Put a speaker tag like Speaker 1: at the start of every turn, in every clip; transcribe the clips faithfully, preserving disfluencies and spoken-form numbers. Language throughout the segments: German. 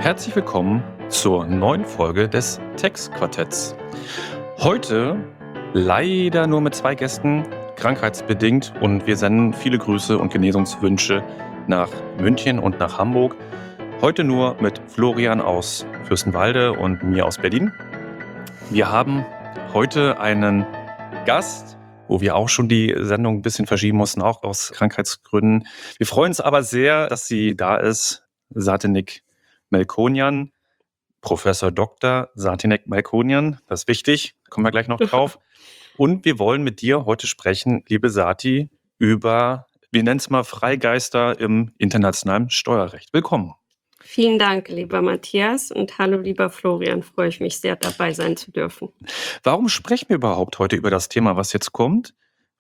Speaker 1: Herzlich willkommen zur neuen Folge des Text-Quartetts. Heute leider nur mit zwei Gästen, krankheitsbedingt, und wir senden viele Grüße und Genesungswünsche nach München und nach Hamburg. Heute nur mit Florian aus Fürstenwalde und mir aus Berlin. Wir haben heute einen Gast, wo wir auch schon die Sendung ein bisschen verschieben mussten, auch aus Krankheitsgründen. Wir freuen uns aber sehr, dass sie da ist, Satinek Melkonian, Professor Doktor Satinek Melkonian, das ist wichtig, kommen wir gleich noch drauf. Und wir wollen mit dir heute sprechen, liebe Sati, über, wir nennen es mal Freigeister im internationalen Steuerrecht. Willkommen.
Speaker 2: Vielen Dank, lieber Matthias, und hallo, lieber Florian. Freue ich mich sehr, dabei sein zu dürfen.
Speaker 1: Warum sprechen wir überhaupt heute über das Thema, was jetzt kommt?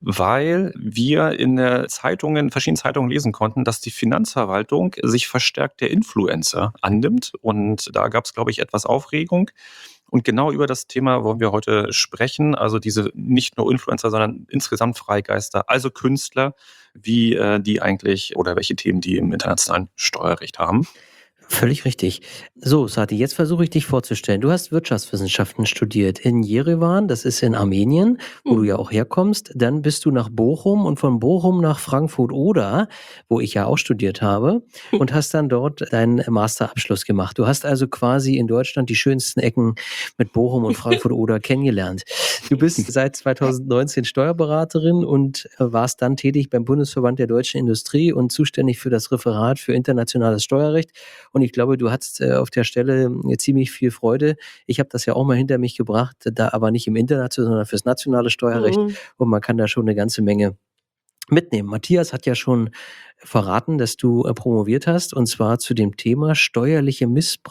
Speaker 1: Weil wir in der Zeitungen, verschiedenen Zeitungen lesen konnten, dass die Finanzverwaltung sich verstärkt der Influencer annimmt. Und da gab es, glaube ich, etwas Aufregung. Und genau über das Thema wollen wir heute sprechen. Also diese nicht nur Influencer, sondern insgesamt Freigeister, also Künstler, wie äh, die eigentlich oder welche Themen die im internationalen Steuerrecht haben.
Speaker 3: Völlig richtig. So, Sati, jetzt versuche ich dich vorzustellen. Du hast Wirtschaftswissenschaften studiert in Jerewan, das ist in Armenien, wo
Speaker 2: Mhm.
Speaker 3: du ja auch herkommst. Dann bist du nach Bochum und von Bochum nach Frankfurt-Oder, wo ich ja auch studiert habe, und hast dann dort deinen Masterabschluss gemacht. Du hast also quasi in Deutschland die schönsten Ecken mit Bochum und Frankfurt-Oder kennengelernt. Du bist seit zweitausendneunzehn Steuerberaterin und warst dann tätig beim Bundesverband der deutschen Industrie und zuständig für das Referat für internationales Steuerrecht. Und ich glaube, du hattest äh, auf der Stelle äh, ziemlich viel Freude. Ich habe das ja auch mal hinter mich gebracht, da aber nicht im internationalen, sondern fürs nationale Steuerrecht.
Speaker 2: Mhm.
Speaker 3: Und man kann da schon eine ganze Menge mitnehmen. Matthias hat ja schon verraten, dass du äh, promoviert hast, und zwar zu dem Thema steuerliche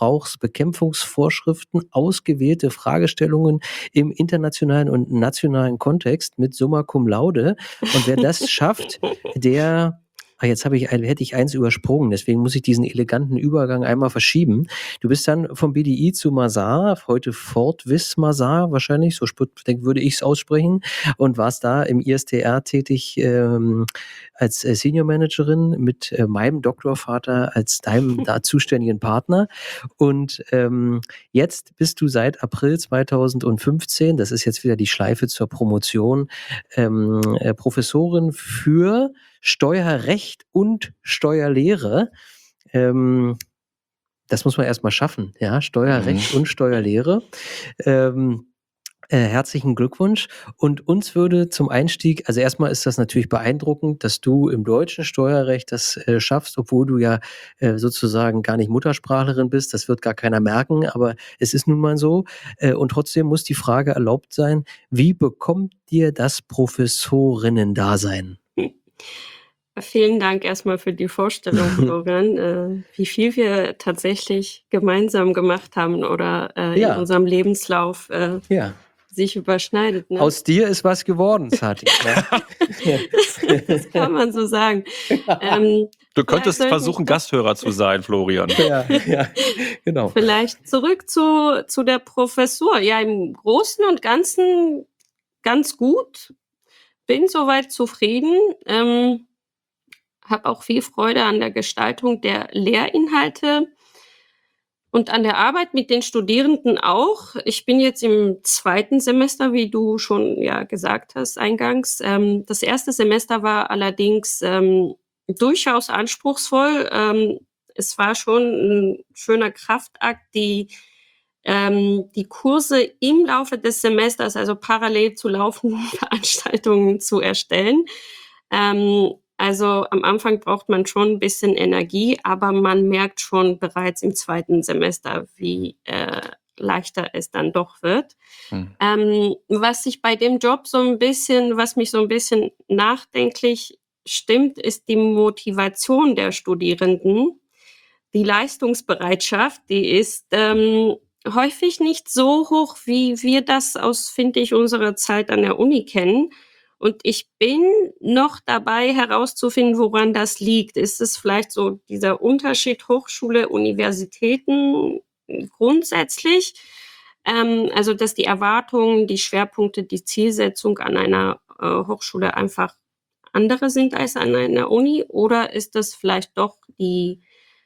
Speaker 3: Missbrauchsbekämpfungsvorschriften, ausgewählte Fragestellungen im internationalen und nationalen Kontext mit Summa Cum Laude. Und wer das schafft, der... Ah, jetzt habe ich, ein- hätte ich eins übersprungen, deswegen muss ich diesen eleganten Übergang einmal verschieben. Du bist dann vom B D I zu Mazar, heute Fortwiss Mazar wahrscheinlich, so sp- denk- würde ich es aussprechen, und warst da im I S T R tätig ähm, als äh, Senior Managerin mit äh, meinem Doktorvater als deinem da zuständigen Partner. Und ähm, jetzt bist du seit April zweitausendfünfzehn, das ist jetzt wieder die Schleife zur Promotion, ähm, äh, Professorin für Steuerrecht und Steuerlehre. Ähm, das muss man erstmal schaffen, ja, Steuerrecht
Speaker 1: Mhm.
Speaker 3: und Steuerlehre. Ähm, äh, herzlichen Glückwunsch. Und uns würde zum Einstieg, also erstmal ist das natürlich beeindruckend, dass du im deutschen Steuerrecht das äh, schaffst, obwohl du ja äh, sozusagen gar nicht Muttersprachlerin bist. Das wird gar keiner merken, aber es ist nun mal so. Äh, und trotzdem muss die Frage erlaubt sein, wie bekommt dir das Professorinnen-Dasein?
Speaker 2: Vielen Dank erstmal für die Vorstellung, Florian, äh, wie viel wir tatsächlich gemeinsam gemacht haben oder äh, in
Speaker 3: Ja,
Speaker 2: unserem Lebenslauf äh,
Speaker 3: ja.
Speaker 2: sich überschneidet. Ne?
Speaker 3: Aus dir ist was geworden, Sati. Ja.
Speaker 2: das, das kann man so sagen. Ähm,
Speaker 1: Du
Speaker 2: vielleicht
Speaker 1: könntest
Speaker 2: sollte ich
Speaker 1: versuchen,
Speaker 2: doch
Speaker 1: Gasthörer zu sein, Florian.
Speaker 3: Ja, ja, genau.
Speaker 2: vielleicht zurück zu, zu der Professur. Ja, im Großen und Ganzen ganz gut. Bin soweit zufrieden. Ähm, habe auch viel Freude an der Gestaltung der Lehrinhalte und an der Arbeit mit den Studierenden auch. Ich bin jetzt im zweiten Semester, wie du schon ja gesagt hast eingangs. Ähm, das erste Semester war allerdings ähm, durchaus anspruchsvoll. Ähm, es war schon ein schöner Kraftakt, die ähm, die Kurse im Laufe des Semesters, also parallel zu laufenden Veranstaltungen, zu erstellen. Ähm, also am Anfang braucht man schon ein bisschen Energie, aber man merkt schon bereits im zweiten Semester, wie äh, leichter es dann doch wird.
Speaker 1: Hm.
Speaker 2: Ähm, was sich bei dem Job so ein bisschen, was mich so ein bisschen nachdenklich stimmt, ist die Motivation der Studierenden. Die Leistungsbereitschaft, die ist ähm, häufig nicht so hoch, wie wir das aus, finde ich, unserer Zeit an der Uni kennen. Und ich bin noch dabei herauszufinden, woran das liegt. Ist es vielleicht so dieser Unterschied Hochschule, Universitäten grundsätzlich? Ähm, also, dass die Erwartungen, die Schwerpunkte, die Zielsetzung an einer äh, Hochschule einfach andere sind als an einer Uni? Oder ist das vielleicht doch die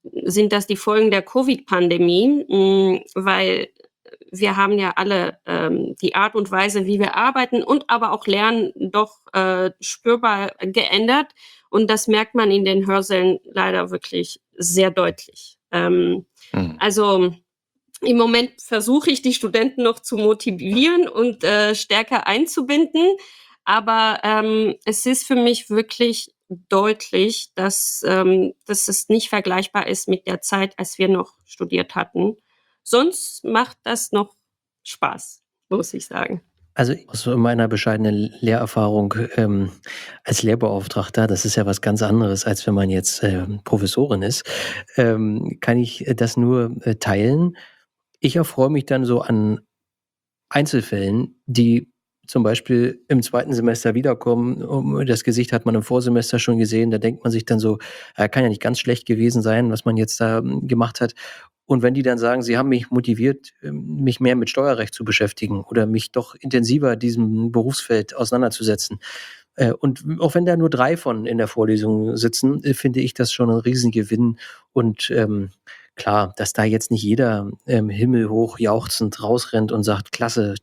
Speaker 2: sind das die Folgen der Covid-Pandemie, mh, weil wir haben ja alle ähm, die Art und Weise, wie wir arbeiten und aber auch lernen, doch äh, spürbar geändert. Und das merkt man in den Hörsälen leider wirklich sehr deutlich. Ähm,
Speaker 1: Mhm.
Speaker 2: also im Moment versuche ich, die Studenten noch zu motivieren und äh, stärker einzubinden. Aber ähm, es ist für mich wirklich deutlich, dass, ähm, dass es nicht vergleichbar ist mit der Zeit, als wir noch studiert hatten. Sonst macht das noch Spaß, muss ich sagen.
Speaker 3: Also aus meiner bescheidenen Lehrerfahrung ähm, als Lehrbeauftragter, das ist ja was ganz anderes, als wenn man jetzt ähm, Professorin ist, ähm, kann ich das nur äh, teilen. Ich erfreue mich dann so an Einzelfällen, die zum Beispiel im zweiten Semester wiederkommen. Um, das Gesicht hat man im Vorsemester schon gesehen. Da denkt man sich dann so, äh, kann ja nicht ganz schlecht gewesen sein, was man jetzt da ähm, gemacht hat. Und wenn die dann sagen, sie haben mich motiviert, ähm, mich mehr mit Steuerrecht zu beschäftigen oder mich doch intensiver diesem Berufsfeld auseinanderzusetzen. Äh, und auch wenn da nur drei von in der Vorlesung sitzen, äh, finde ich das schon ein Riesengewinn. Und ähm, klar, dass da jetzt nicht jeder ähm, himmelhoch jauchzend rausrennt und sagt, klasse,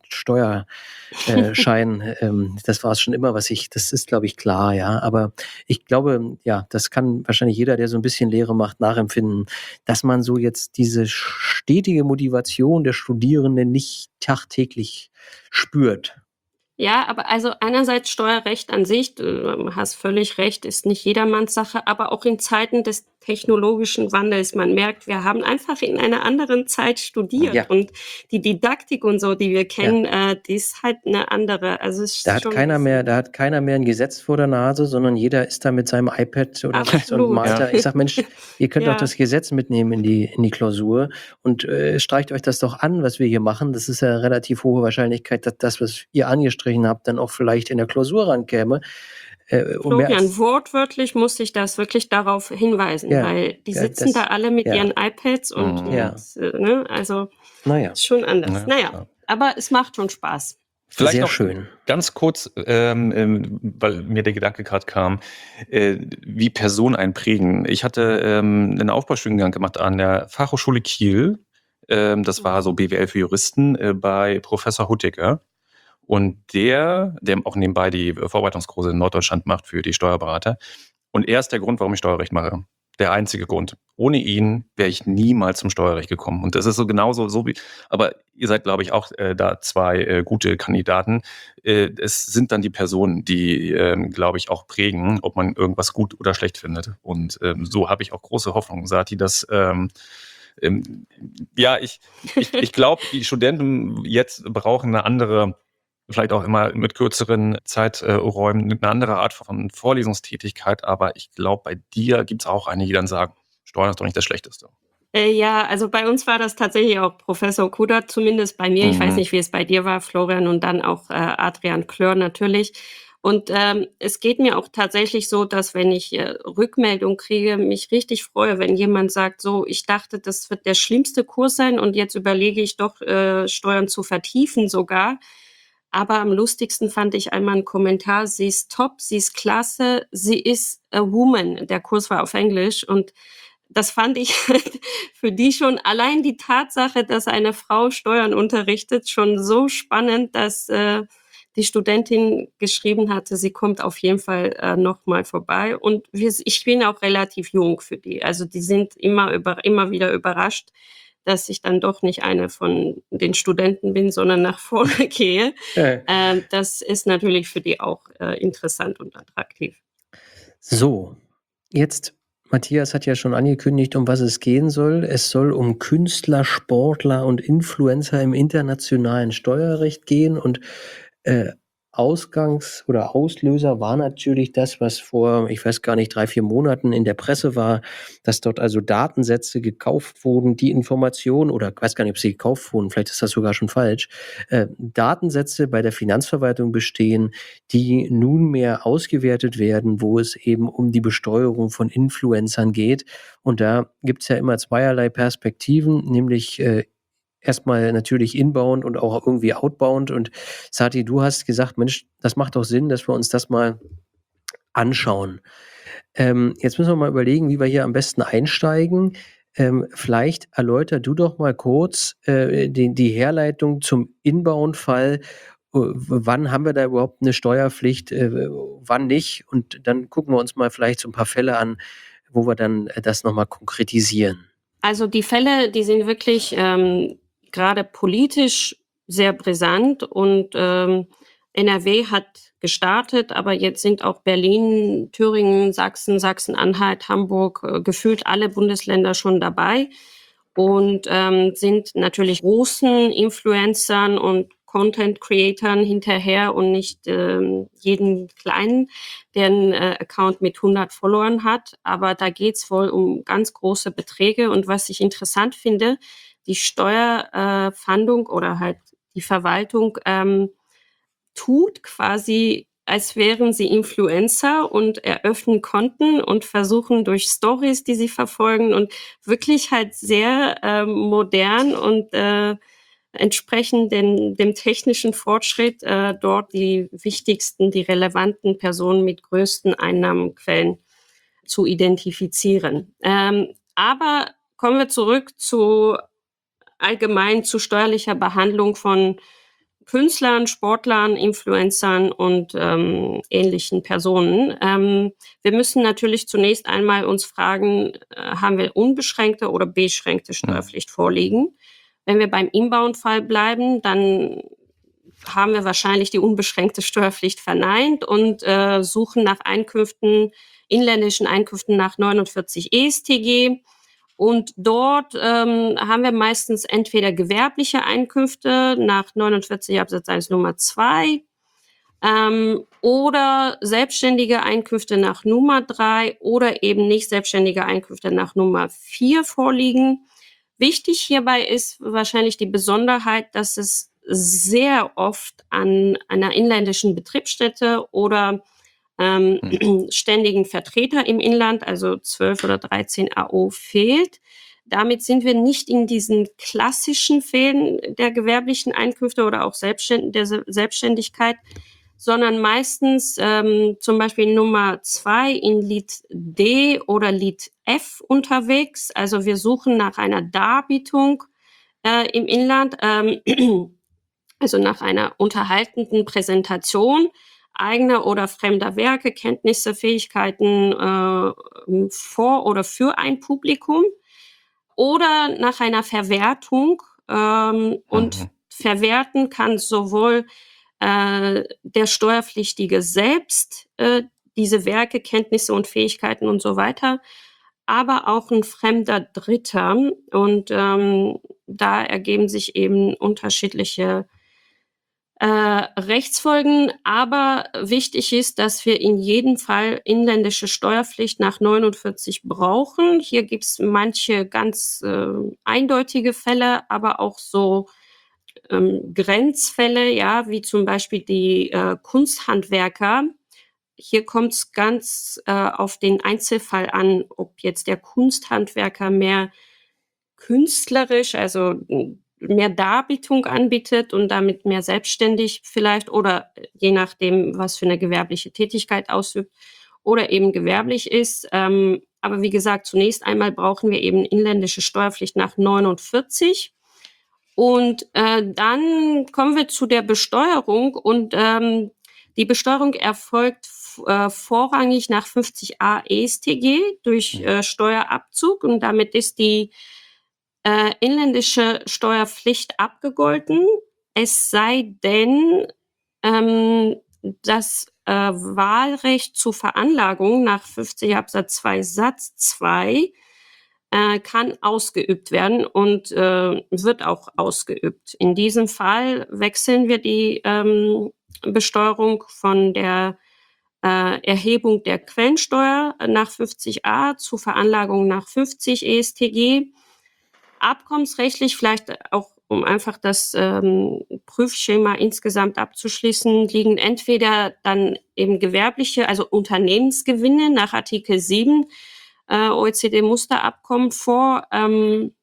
Speaker 3: Steuerschein, ähm, das war es schon immer, was ich, das ist, glaube ich, klar, ja. Aber ich glaube, ja, das kann wahrscheinlich jeder, der so ein bisschen Lehre macht, nachempfinden, dass man so jetzt diese stetige Motivation der Studierenden nicht tagtäglich spürt.
Speaker 2: Ja, aber also einerseits Steuerrecht an sich, du hast völlig recht, ist nicht jedermanns Sache, aber auch in Zeiten des technologischen Wandels. Man merkt, wir haben einfach in einer anderen Zeit studiert
Speaker 3: Ja.
Speaker 2: und die Didaktik und so, die wir kennen, äh, die ist halt eine andere. Also es ist
Speaker 3: Da hat
Speaker 2: schon
Speaker 3: keiner mehr, da hat keiner mehr ein Gesetz vor der Nase, sondern jeder ist da mit seinem iPad oder was und
Speaker 2: Absolut.
Speaker 3: malt da.
Speaker 1: Ja.
Speaker 3: Ich sag, Mensch, ihr könnt
Speaker 2: Ja.
Speaker 3: doch das Gesetz mitnehmen in die, in die Klausur und äh, streicht euch das doch an, was wir hier machen. Das ist ja relativ hohe Wahrscheinlichkeit, dass das, was ihr angestrichen habt, dann auch vielleicht in der Klausur rankäme. Äh, um mehr
Speaker 2: Florian,
Speaker 3: als,
Speaker 2: wortwörtlich muss ich das wirklich darauf hinweisen,
Speaker 3: Ja,
Speaker 2: weil die
Speaker 3: ja,
Speaker 2: sitzen
Speaker 3: das-
Speaker 2: da alle mit
Speaker 3: ja.
Speaker 2: ihren iPads und,
Speaker 1: Mhm.
Speaker 3: Ja.
Speaker 2: und äh, ne, also
Speaker 3: naja,
Speaker 2: ist schon anders.
Speaker 1: Ja,
Speaker 2: naja,
Speaker 1: klar.
Speaker 2: aber es macht schon Spaß.
Speaker 1: Vielleicht
Speaker 3: sehr
Speaker 1: noch
Speaker 3: schön.
Speaker 1: ganz kurz, ähm, ähm, weil mir der Gedanke gerade kam, äh, wie Personen einen prägen. Ich hatte ähm, einen Aufbaustudiengang gemacht an der Fachhochschule Kiel. Ähm, das war so B W L für Juristen äh, bei Professor Huttiger. Und der, der auch nebenbei die Vorbereitungskurse in Norddeutschland macht für die Steuerberater. Und er ist der Grund, warum ich Steuerrecht mache. Der einzige Grund. Ohne ihn wäre ich niemals zum Steuerrecht gekommen. Und das ist so genauso, so wie, aber ihr seid, glaube ich, auch äh, da zwei äh, gute Kandidaten. Äh, es sind dann die Personen, die, äh, glaube ich, auch prägen, ob man irgendwas gut oder schlecht findet. Und ähm, so habe ich auch große Hoffnung, Sati, dass ähm, ähm, ja, ich, ich, ich glaube, die Studenten jetzt brauchen eine andere, vielleicht auch immer mit kürzeren Zeiträumen, eine andere Art von Vorlesungstätigkeit. Aber ich glaube, bei dir gibt es auch einige, die dann sagen, Steuern ist doch nicht das Schlechteste.
Speaker 2: Äh, ja, also bei uns war das tatsächlich auch Professor Kudert, zumindest bei mir. Ich
Speaker 1: Mhm.
Speaker 2: weiß nicht, wie es bei dir war, Florian, und dann auch äh, Adrian Klör natürlich. Und ähm, es geht mir auch tatsächlich so, dass wenn ich äh, Rückmeldung kriege, mich richtig freue, wenn jemand sagt, so, ich dachte, das wird der schlimmste Kurs sein und jetzt überlege ich doch, äh, Steuern zu vertiefen sogar. Aber am lustigsten fand ich einmal einen Kommentar, sie ist top, sie ist klasse, sie ist a woman. Der Kurs war auf Englisch und das fand ich für die schon allein die Tatsache, dass eine Frau Steuern unterrichtet, schon so spannend, dass äh, die Studentin geschrieben hatte, sie kommt auf jeden Fall äh, noch mal vorbei. Und wir, ich bin auch relativ jung für die. Also die sind immer, über, immer wieder überrascht, dass ich dann doch nicht eine von den Studenten bin, sondern nach vorne gehe.
Speaker 3: Äh,
Speaker 2: Ähm, das ist natürlich für die auch äh, interessant und attraktiv.
Speaker 3: So, jetzt, Matthias hat ja schon angekündigt, um was es gehen soll. Es soll um Künstler, Sportler und Influencer im internationalen Steuerrecht gehen und äh, Ausgangs- oder Auslöser war natürlich das, was vor, ich weiß gar nicht, drei, vier Monaten in der Presse war, dass dort also Datensätze gekauft wurden, die Informationen, oder ich weiß gar nicht, ob sie gekauft wurden, vielleicht ist das sogar schon falsch, äh, Datensätze bei der Finanzverwaltung bestehen, die nunmehr ausgewertet werden, wo es eben um die Besteuerung von Influencern geht. Und da gibt es ja immer zweierlei Perspektiven, nämlich äh, erstmal natürlich inbound und auch irgendwie outbound. Und Sati, du hast gesagt, Mensch, das macht doch Sinn, dass wir uns das mal anschauen. Ähm, jetzt müssen wir mal überlegen, wie wir hier am besten einsteigen. Ähm, vielleicht erläuter du doch mal kurz äh, die, die Herleitung zum Inbound-Fall. Äh, wann haben wir da überhaupt eine Steuerpflicht, äh, wann nicht? Und dann gucken wir uns mal vielleicht so ein paar Fälle an, wo wir dann äh, das nochmal konkretisieren.
Speaker 2: Also die Fälle, die sind wirklich ähm, gerade politisch sehr brisant und ähm, N R W hat gestartet, aber jetzt sind auch Berlin, Thüringen, Sachsen, Sachsen-Anhalt, Hamburg, äh, gefühlt alle Bundesländer schon dabei und ähm, sind natürlich großen Influencern und Content-Creatern hinterher und nicht ähm, jeden kleinen, der einen äh, Account mit hundert Followern hat. Aber da geht's wohl um ganz große Beträge. Und was ich interessant finde, die Steuerfahndung äh, oder halt die Verwaltung ähm, tut quasi, als wären sie Influencer und eröffnen Konten und versuchen durch Stories, die sie verfolgen und wirklich halt sehr ähm, modern und äh, entsprechend den, dem technischen Fortschritt äh, dort die wichtigsten, die relevanten Personen mit größten Einnahmenquellen zu identifizieren. Ähm, aber kommen wir zurück zu allgemein zu steuerlicher Behandlung von Künstlern, Sportlern, Influencern und ähm, ähnlichen Personen. Ähm, wir müssen natürlich zunächst einmal uns fragen, äh, haben wir unbeschränkte oder beschränkte Steuerpflicht mhm. vorliegen? Wenn wir beim Inbound-Fall bleiben, dann haben wir wahrscheinlich die unbeschränkte Steuerpflicht verneint und äh, suchen nach Einkünften, inländischen Einkünften nach neunundvierzig E S T G. Und dort ähm, haben wir meistens entweder gewerbliche Einkünfte nach neunundvierzig Absatz eins Nummer zwei ähm, oder selbstständige Einkünfte nach Nummer drei oder eben nicht selbstständige Einkünfte nach Nummer vier vorliegen. Wichtig hierbei ist wahrscheinlich die Besonderheit, dass es sehr oft an einer inländischen Betriebsstätte oder ähm, mhm. ständigen Vertreter im Inland, also zwölf oder dreizehn A O, fehlt. Damit sind wir nicht in diesen klassischen Fällen der gewerblichen Einkünfte oder auch Selbstständ- der Selbstständigkeit, sondern meistens ähm, zum Beispiel Nummer zwei in Lied D oder Lied F unterwegs. Also wir suchen nach einer Darbietung äh, im Inland, ähm, also nach einer unterhaltenden Präsentation eigener oder fremder Werke, Kenntnisse, Fähigkeiten äh, vor oder für ein Publikum oder nach einer Verwertung. Ähm, und
Speaker 1: Mhm.
Speaker 2: verwerten kann sowohl äh, der Steuerpflichtige selbst äh, diese Werke, Kenntnisse und Fähigkeiten und so weiter, aber auch ein fremder Dritter. Und ähm, da ergeben sich eben unterschiedliche äh, Rechtsfolgen, aber wichtig ist, dass wir in jedem Fall inländische Steuerpflicht nach neunundvierzig brauchen. Hier gibt's manche ganz äh, eindeutige Fälle, aber auch so ähm, Grenzfälle, ja, wie zum Beispiel die äh, Kunsthandwerker. Hier kommt es ganz äh, auf den Einzelfall an, ob jetzt der Kunsthandwerker mehr künstlerisch, also mehr Darbietung anbietet und damit mehr selbstständig vielleicht oder je nachdem, was für eine gewerbliche Tätigkeit ausübt oder eben gewerblich ist. Ähm, aber wie gesagt, zunächst einmal brauchen wir eben inländische Steuerpflicht nach neunundvierzig. Und äh, dann kommen wir zu der Besteuerung und ähm, die Besteuerung erfolgt äh, vorrangig nach fünfzig a E S T G durch äh, Steuerabzug und damit ist die äh, inländische Steuerpflicht abgegolten, es sei denn, ähm, das äh, Wahlrecht zur Veranlagung nach fünfzig Absatz zwei Satz zwei äh, kann ausgeübt werden und äh, wird auch ausgeübt. In diesem Fall wechseln wir die ähm, Besteuerung von der äh, Erhebung der Quellensteuer nach fünfzig a zur Veranlagung nach fünfzig E S T G. Abkommensrechtlich vielleicht auch, um einfach das ähm, Prüfschema insgesamt abzuschließen, liegen entweder dann eben gewerbliche, also Unternehmensgewinne nach Artikel sieben äh, O E C D-Musterabkommen vor ähm,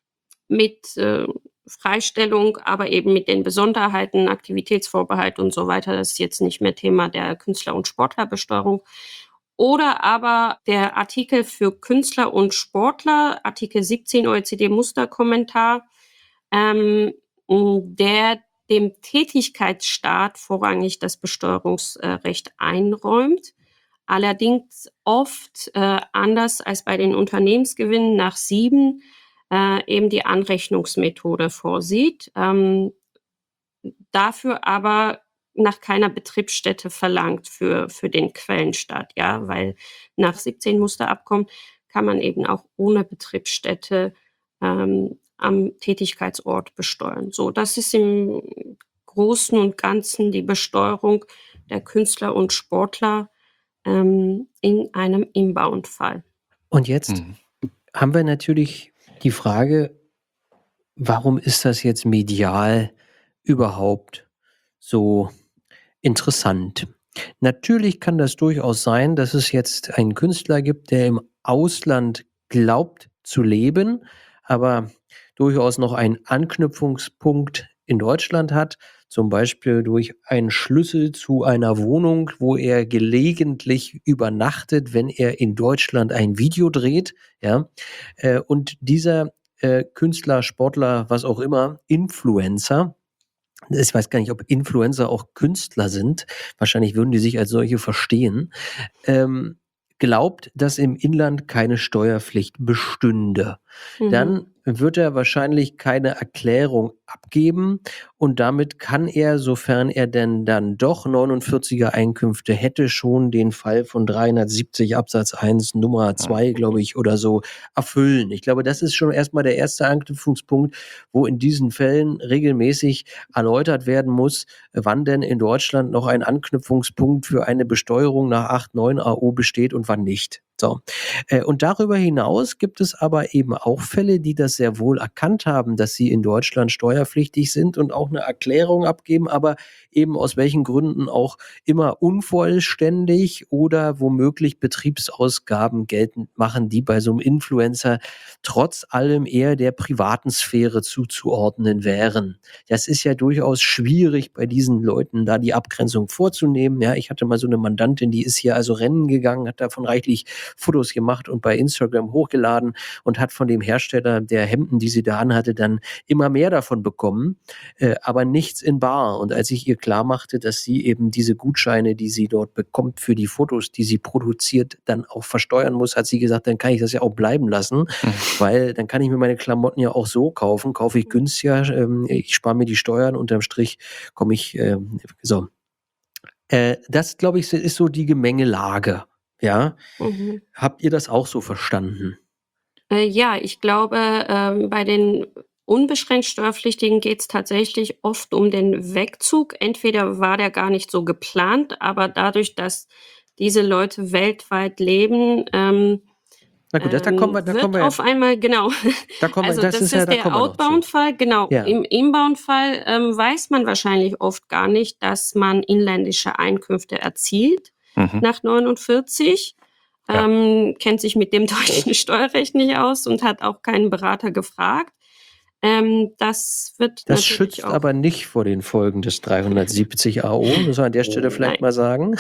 Speaker 2: mit äh, Freistellung, aber eben mit den Besonderheiten, Aktivitätsvorbehalt und so weiter. Das ist jetzt nicht mehr Thema der Künstler- und Sportlerbesteuerung. Oder aber der Artikel für Künstler und Sportler, Artikel siebzehn O E C D-Musterkommentar, ähm, der dem Tätigkeitsstaat vorrangig das Besteuerungsrecht einräumt. Allerdings oft äh, anders als bei den Unternehmensgewinnen nach sieben äh, eben die Anrechnungsmethode vorsieht, ähm, dafür aber nach keiner Betriebsstätte verlangt für, für den Quellenstaat, ja, weil nach siebzehn Musterabkommen kann man eben auch ohne Betriebsstätte ähm, am Tätigkeitsort besteuern. So, das ist im Großen und Ganzen die Besteuerung der Künstler und Sportler ähm, in einem Inbound-Fall.
Speaker 3: Und jetzt
Speaker 1: Mhm.
Speaker 3: haben wir natürlich die Frage, warum ist das jetzt medial überhaupt so interessant? Natürlich kann das durchaus sein, dass es jetzt einen Künstler gibt, der im Ausland glaubt zu leben, aber durchaus noch einen Anknüpfungspunkt in Deutschland hat, zum Beispiel durch einen Schlüssel zu einer Wohnung, wo er gelegentlich übernachtet, wenn er in Deutschland ein Video dreht, ja. Äh, und dieser äh, Künstler, Sportler, was auch immer, Influencer, ich weiß gar nicht, ob Influencer auch Künstler sind, wahrscheinlich würden die sich als solche verstehen, ähm, glaubt, dass im Inland keine Steuerpflicht bestünde.
Speaker 2: Mhm.
Speaker 3: Dann wird er wahrscheinlich keine Erklärung abgeben und damit kann er, sofern er denn dann doch neunundvierziger Einkünfte hätte, schon den Fall von dreihundertsiebzig Absatz eins Nummer zwei, glaube ich, oder so erfüllen. Ich glaube, das ist schon erstmal der erste Anknüpfungspunkt, wo in diesen Fällen regelmäßig erläutert werden muss, wann denn in Deutschland noch ein Anknüpfungspunkt für eine Besteuerung nach acht neun A O besteht und wann nicht. So. Äh, Und darüber hinaus gibt es aber eben auch Fälle, die das sehr wohl erkannt haben, dass sie in Deutschland steuerpflichtig sind und auch eine Erklärung abgeben, aber eben aus welchen Gründen auch immer unvollständig oder womöglich Betriebsausgaben geltend machen, die bei so einem Influencer trotz allem eher der privaten Sphäre zuzuordnen wären. Das ist ja durchaus schwierig, bei diesen Leuten da die Abgrenzung vorzunehmen. Ja, ich hatte mal so eine Mandantin, die ist hier also Rennen gegangen, hat davon reichlich Fotos gemacht und bei Instagram hochgeladen und hat von dem Hersteller der Hemden, die sie da anhatte, dann immer mehr davon bekommen, äh, aber nichts in bar. Und als ich ihr klar machte, dass sie eben diese Gutscheine, die sie dort bekommt für die Fotos, die sie produziert, dann auch versteuern muss, hat sie gesagt, dann kann ich das ja auch bleiben lassen,
Speaker 1: Mhm.
Speaker 3: weil dann kann ich mir meine Klamotten ja auch so kaufen, kaufe ich günstiger, ähm, ich spare mir die Steuern, unterm Strich komme ich, ähm, so. Äh, das, glaube ich, ist so die Gemengelage, ja.
Speaker 2: Mhm.
Speaker 3: Habt ihr das auch so verstanden?
Speaker 2: Äh, ja, ich glaube, ähm, bei den unbeschränkt Steuerpflichtigen geht es tatsächlich oft um den Wegzug. Entweder war der gar nicht so geplant, aber dadurch, dass diese Leute weltweit leben, ähm,
Speaker 3: Na gut, das, da kommen wir,
Speaker 2: ähm,
Speaker 3: da kommen
Speaker 2: wird
Speaker 3: wir,
Speaker 2: auf einmal, genau.
Speaker 3: da kommen wir,
Speaker 2: Also
Speaker 3: das
Speaker 2: das
Speaker 3: ist ja,
Speaker 2: ist
Speaker 3: da
Speaker 2: der
Speaker 3: kommen wir noch zu.
Speaker 2: Outbound-Fall, genau.
Speaker 3: Ja.
Speaker 2: Im Inbound-Fall ähm, weiß man wahrscheinlich oft gar nicht, dass man inländische Einkünfte erzielt
Speaker 1: Mhm.
Speaker 2: nach neunundvierzig.
Speaker 1: Ja.
Speaker 2: Ähm, kennt sich mit dem deutschen Steuerrecht nicht aus und hat auch keinen Berater gefragt. Ähm, das wird
Speaker 3: Das
Speaker 2: natürlich
Speaker 3: schützt
Speaker 2: auch.
Speaker 3: aber nicht vor den Folgen des dreihundertsiebzig A O, muss man an der Stelle vielleicht
Speaker 2: Nein.
Speaker 3: mal sagen.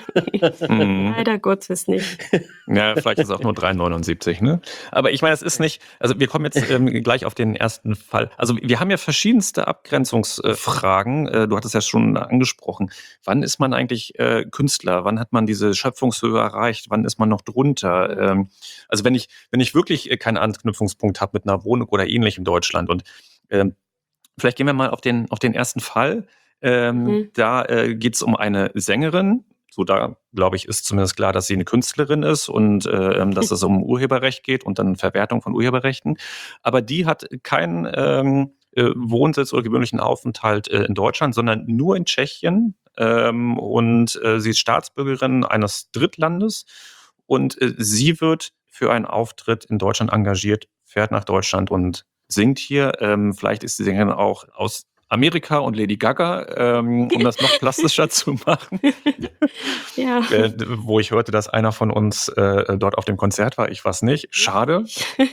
Speaker 1: Mhm.
Speaker 2: Leider Gottes nicht.
Speaker 1: Ja, vielleicht ist es auch nur drei neunundsiebzig, ne? Aber ich meine, es ist nicht, also wir kommen jetzt ähm, gleich auf den ersten Fall. Also wir haben ja verschiedenste Abgrenzungsfragen. Äh, du hattest ja schon angesprochen. Wann ist man eigentlich äh, Künstler? Wann hat man diese Schöpfungshöhe erreicht? Wann ist man noch drunter? Ähm, also wenn ich, wenn ich wirklich äh, keinen Anknüpfungspunkt habe mit einer Wohnung oder ähnlich in Deutschland und ähm, vielleicht gehen wir mal auf den, auf den ersten Fall. Ähm,
Speaker 2: Mhm.
Speaker 1: Da äh, geht es um eine Sängerin. So, da glaube ich, ist zumindest klar, dass sie eine Künstlerin ist und äh, dass es um Urheberrecht geht und dann Verwertung von Urheberrechten. Aber die hat keinen ähm, äh, Wohnsitz oder gewöhnlichen Aufenthalt äh, in Deutschland, sondern nur in Tschechien. Ähm, und äh, sie ist Staatsbürgerin eines Drittlandes und äh, sie wird für einen Auftritt in Deutschland engagiert, fährt nach Deutschland und singt hier. Ähm, vielleicht ist die Sängerin auch aus Amerika und Lady Gaga, ähm, um das noch plastischer zu machen.
Speaker 2: Ja.
Speaker 1: Äh, wo ich hörte, dass einer von uns äh, dort auf dem Konzert war. Ich war es nicht. Schade. ähm,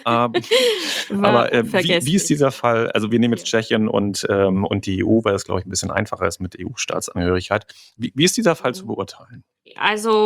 Speaker 2: War
Speaker 1: aber äh, wie, wie
Speaker 2: unvergesslich.
Speaker 1: ist dieser Fall? Also wir nehmen jetzt Tschechien und, ähm, und die E U, weil das, glaube ich, ein bisschen einfacher ist mit E U-Staatsangehörigkeit. Wie, wie ist dieser Fall zu beurteilen?
Speaker 2: Also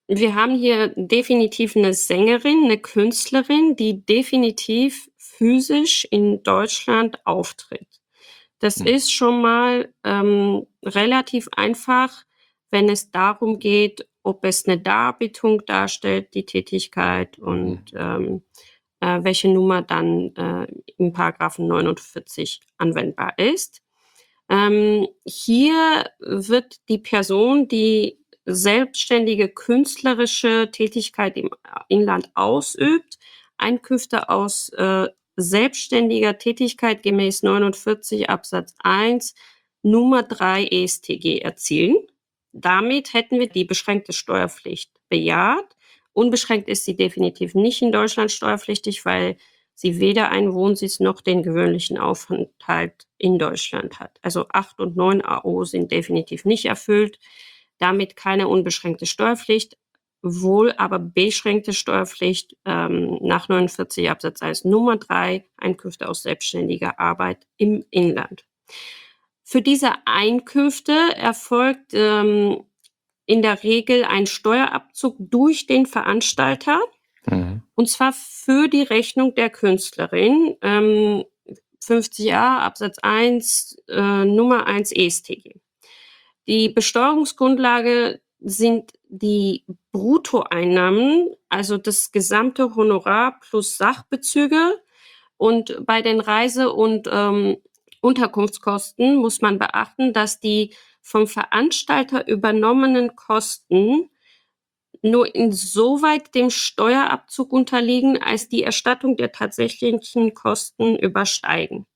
Speaker 2: wir haben hier definitiv eine Sängerin, eine Künstlerin, die definitiv physisch in Deutschland auftritt. Das
Speaker 1: Hm.
Speaker 2: ist schon mal ähm, relativ einfach, wenn es darum geht, ob es eine Darbietung darstellt, die Tätigkeit, und ähm, äh, welche Nummer dann äh, im Paragraphen neunundvierzig anwendbar ist. Ähm, hier wird die Person, die selbstständige künstlerische Tätigkeit im Inland ausübt, Einkünfte aus äh, selbstständiger Tätigkeit gemäß neunundvierzig Absatz eins Nummer drei E S T G erzielen. Damit hätten wir die beschränkte Steuerpflicht bejaht. Unbeschränkt ist sie definitiv nicht in Deutschland steuerpflichtig, weil sie weder einen Wohnsitz noch den gewöhnlichen Aufenthalt in Deutschland hat. Also acht und neun A O sind definitiv nicht erfüllt. Damit keine unbeschränkte Steuerpflicht, wohl aber beschränkte Steuerpflicht ähm, nach neunundvierzig Absatz eins Nummer drei Einkünfte aus selbstständiger Arbeit im Inland. Für diese Einkünfte erfolgt ähm, in der Regel ein Steuerabzug durch den Veranstalter,
Speaker 1: Mhm.
Speaker 2: und zwar für die Rechnung der Künstlerin, ähm, fünfzig a Absatz eins äh, Nummer eins E S T G. Die Besteuerungsgrundlage sind die Bruttoeinnahmen, also das gesamte Honorar plus Sachbezüge. Und bei den Reise- und ähm, Unterkunftskosten muss man beachten, dass die vom Veranstalter übernommenen Kosten nur insoweit dem Steuerabzug unterliegen, als die Erstattung der tatsächlichen Kosten übersteigen.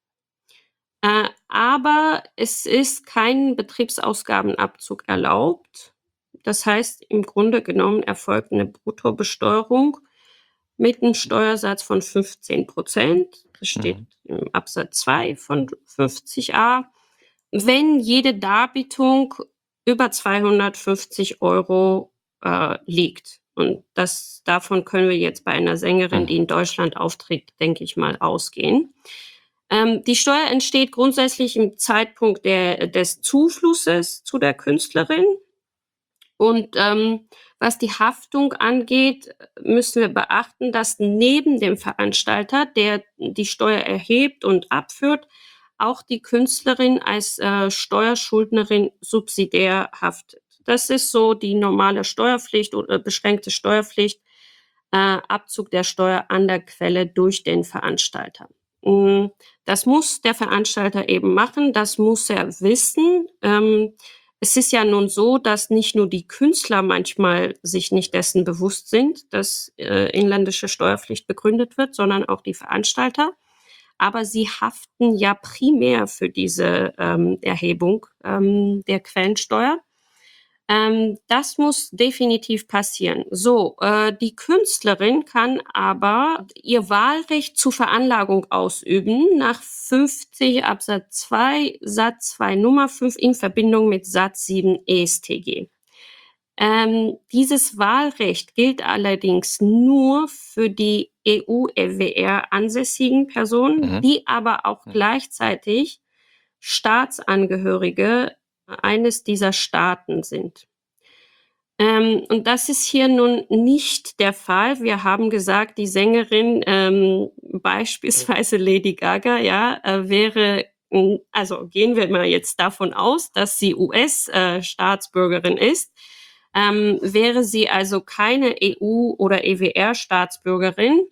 Speaker 2: Äh, aber es ist kein Betriebsausgabenabzug erlaubt. Das heißt, im Grunde genommen erfolgt eine Bruttobesteuerung mit einem Steuersatz von fünfzehn Prozent. Das steht
Speaker 1: Mhm.
Speaker 2: im Absatz zwei von fünfzig a. Wenn jede Darbietung über zweihundertfünfzig Euro äh, liegt. Und das, davon können wir jetzt bei einer Sängerin, die
Speaker 1: Mhm.
Speaker 2: in Deutschland auftritt, denke ich mal, ausgehen. Ähm, die Steuer entsteht grundsätzlich im Zeitpunkt der, des Zuflusses zu der Künstlerin. Und ähm, was die Haftung angeht, müssen wir beachten, dass neben dem Veranstalter, der die Steuer erhebt und abführt, auch die Künstlerin als äh, Steuerschuldnerin subsidiär haftet. Das ist so die normale Steuerpflicht oder beschränkte Steuerpflicht, äh, Abzug der Steuer an der Quelle durch den Veranstalter. Mm, Das muss der Veranstalter eben machen, das muss er wissen. Ähm, es ist ja nun so, dass nicht nur die Künstler manchmal sich nicht dessen bewusst sind, dass äh, inländische Steuerpflicht begründet wird, sondern auch die Veranstalter. Aber sie haften ja primär für diese ähm, Erhebung ähm, der Quellensteuer. Ähm, das muss definitiv passieren. So, äh, die Künstlerin kann aber ihr Wahlrecht zur Veranlagung ausüben nach fünfzig Absatz zwei Satz zwei Nummer fünf in Verbindung mit Satz sieben E S T G. Ähm, dieses Wahlrecht gilt allerdings nur für die E U-E W R ansässigen Personen,
Speaker 1: Mhm.
Speaker 2: die aber auch
Speaker 1: Mhm.
Speaker 2: gleichzeitig Staatsangehörige eines dieser Staaten sind. Ähm, und das ist hier nun nicht der Fall. Wir haben gesagt, die Sängerin, ähm, beispielsweise Lady Gaga, ja, äh, wäre, mm, also gehen wir mal jetzt davon aus, dass sie U S-Staatsbürgerin ist, ähm, wäre sie also keine E U- oder E W R-Staatsbürgerin.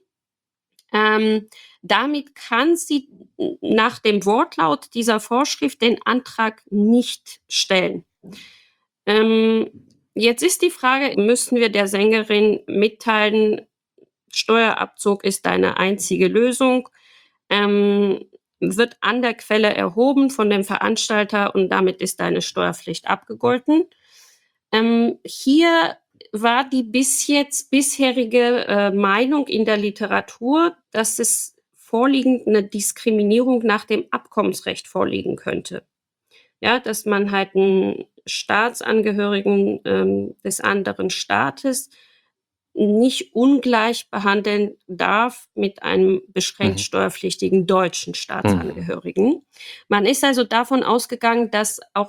Speaker 2: Ähm, damit kann sie nach dem Wortlaut dieser Vorschrift den Antrag nicht stellen. Ähm, jetzt ist die Frage, müssen wir der Sängerin mitteilen, Steuerabzug ist deine einzige Lösung, ähm, wird an der Quelle erhoben von dem Veranstalter und damit ist deine Steuerpflicht abgegolten. Ähm, hier war die bis jetzt bisherige äh, Meinung in der Literatur, dass es vorliegend eine Diskriminierung nach dem Abkommensrecht vorliegen könnte. Ja, dass man halt einen Staatsangehörigen ähm, des anderen Staates nicht ungleich behandeln darf mit einem beschränkt
Speaker 1: Mhm.
Speaker 2: steuerpflichtigen deutschen
Speaker 1: Mhm.
Speaker 2: Staatsangehörigen. Man ist also davon ausgegangen, dass auch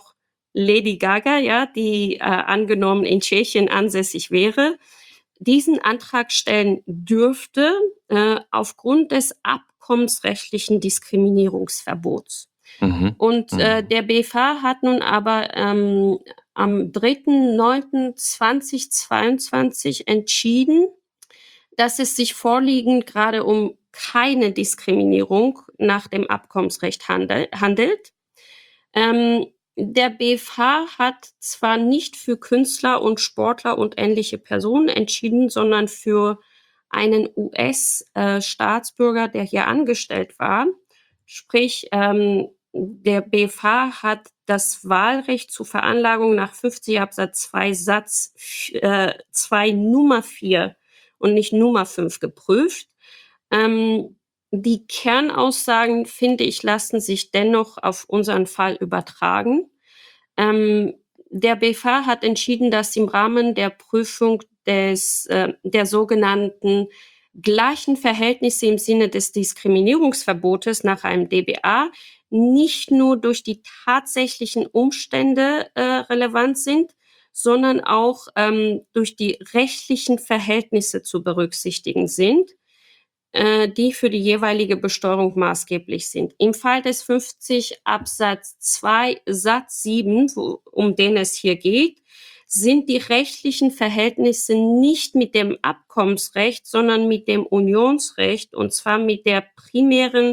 Speaker 2: Lady Gaga, ja, die äh, angenommen in Tschechien ansässig wäre, diesen Antrag stellen dürfte äh, aufgrund des abkommensrechtlichen Diskriminierungsverbots.
Speaker 1: Mhm.
Speaker 2: Und äh,
Speaker 1: Mhm.
Speaker 2: der B F H hat nun aber ähm, am dritter neunter zweitausendzweiundzwanzig entschieden, dass es sich vorliegend gerade um keine Diskriminierung nach dem Abkommensrecht handel, handelt. Ähm, der B F H hat zwar nicht für Künstler und Sportler und ähnliche Personen entschieden, sondern für einen U S-Staatsbürger, der hier angestellt war. Sprich, ähm, der B F H hat das Wahlrecht zur Veranlagung nach fünfzig Absatz zwei Satz äh, zwei Nummer vier und nicht Nummer fünf geprüft. Ähm, die Kernaussagen, finde ich, lassen sich dennoch auf unseren Fall übertragen. Ähm, der B F H hat entschieden, dass im Rahmen der Prüfung des, äh, der sogenannten gleichen Verhältnisse im Sinne des Diskriminierungsverbotes nach einem D B A nicht nur durch die tatsächlichen Umstände äh, relevant sind, sondern auch ähm, durch die rechtlichen Verhältnisse zu berücksichtigen sind, äh, die für die jeweilige Besteuerung maßgeblich sind. Im Fall des fünfzig Absatz zwei Satz sieben, wo, um den es hier geht, sind die rechtlichen Verhältnisse nicht mit dem Abkommensrecht, sondern mit dem Unionsrecht, und zwar mit der primären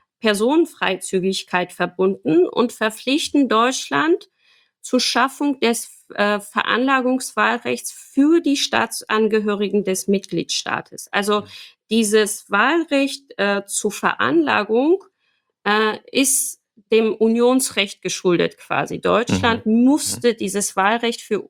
Speaker 2: Personenfreizügigkeit verbunden und verpflichten Deutschland zur Schaffung des äh, Veranlagungswahlrechts für die Staatsangehörigen des Mitgliedstaates. Also dieses Wahlrecht äh, zur Veranlagung äh, ist dem Unionsrecht geschuldet quasi. Deutschland
Speaker 1: Mhm.
Speaker 2: musste dieses Wahlrecht für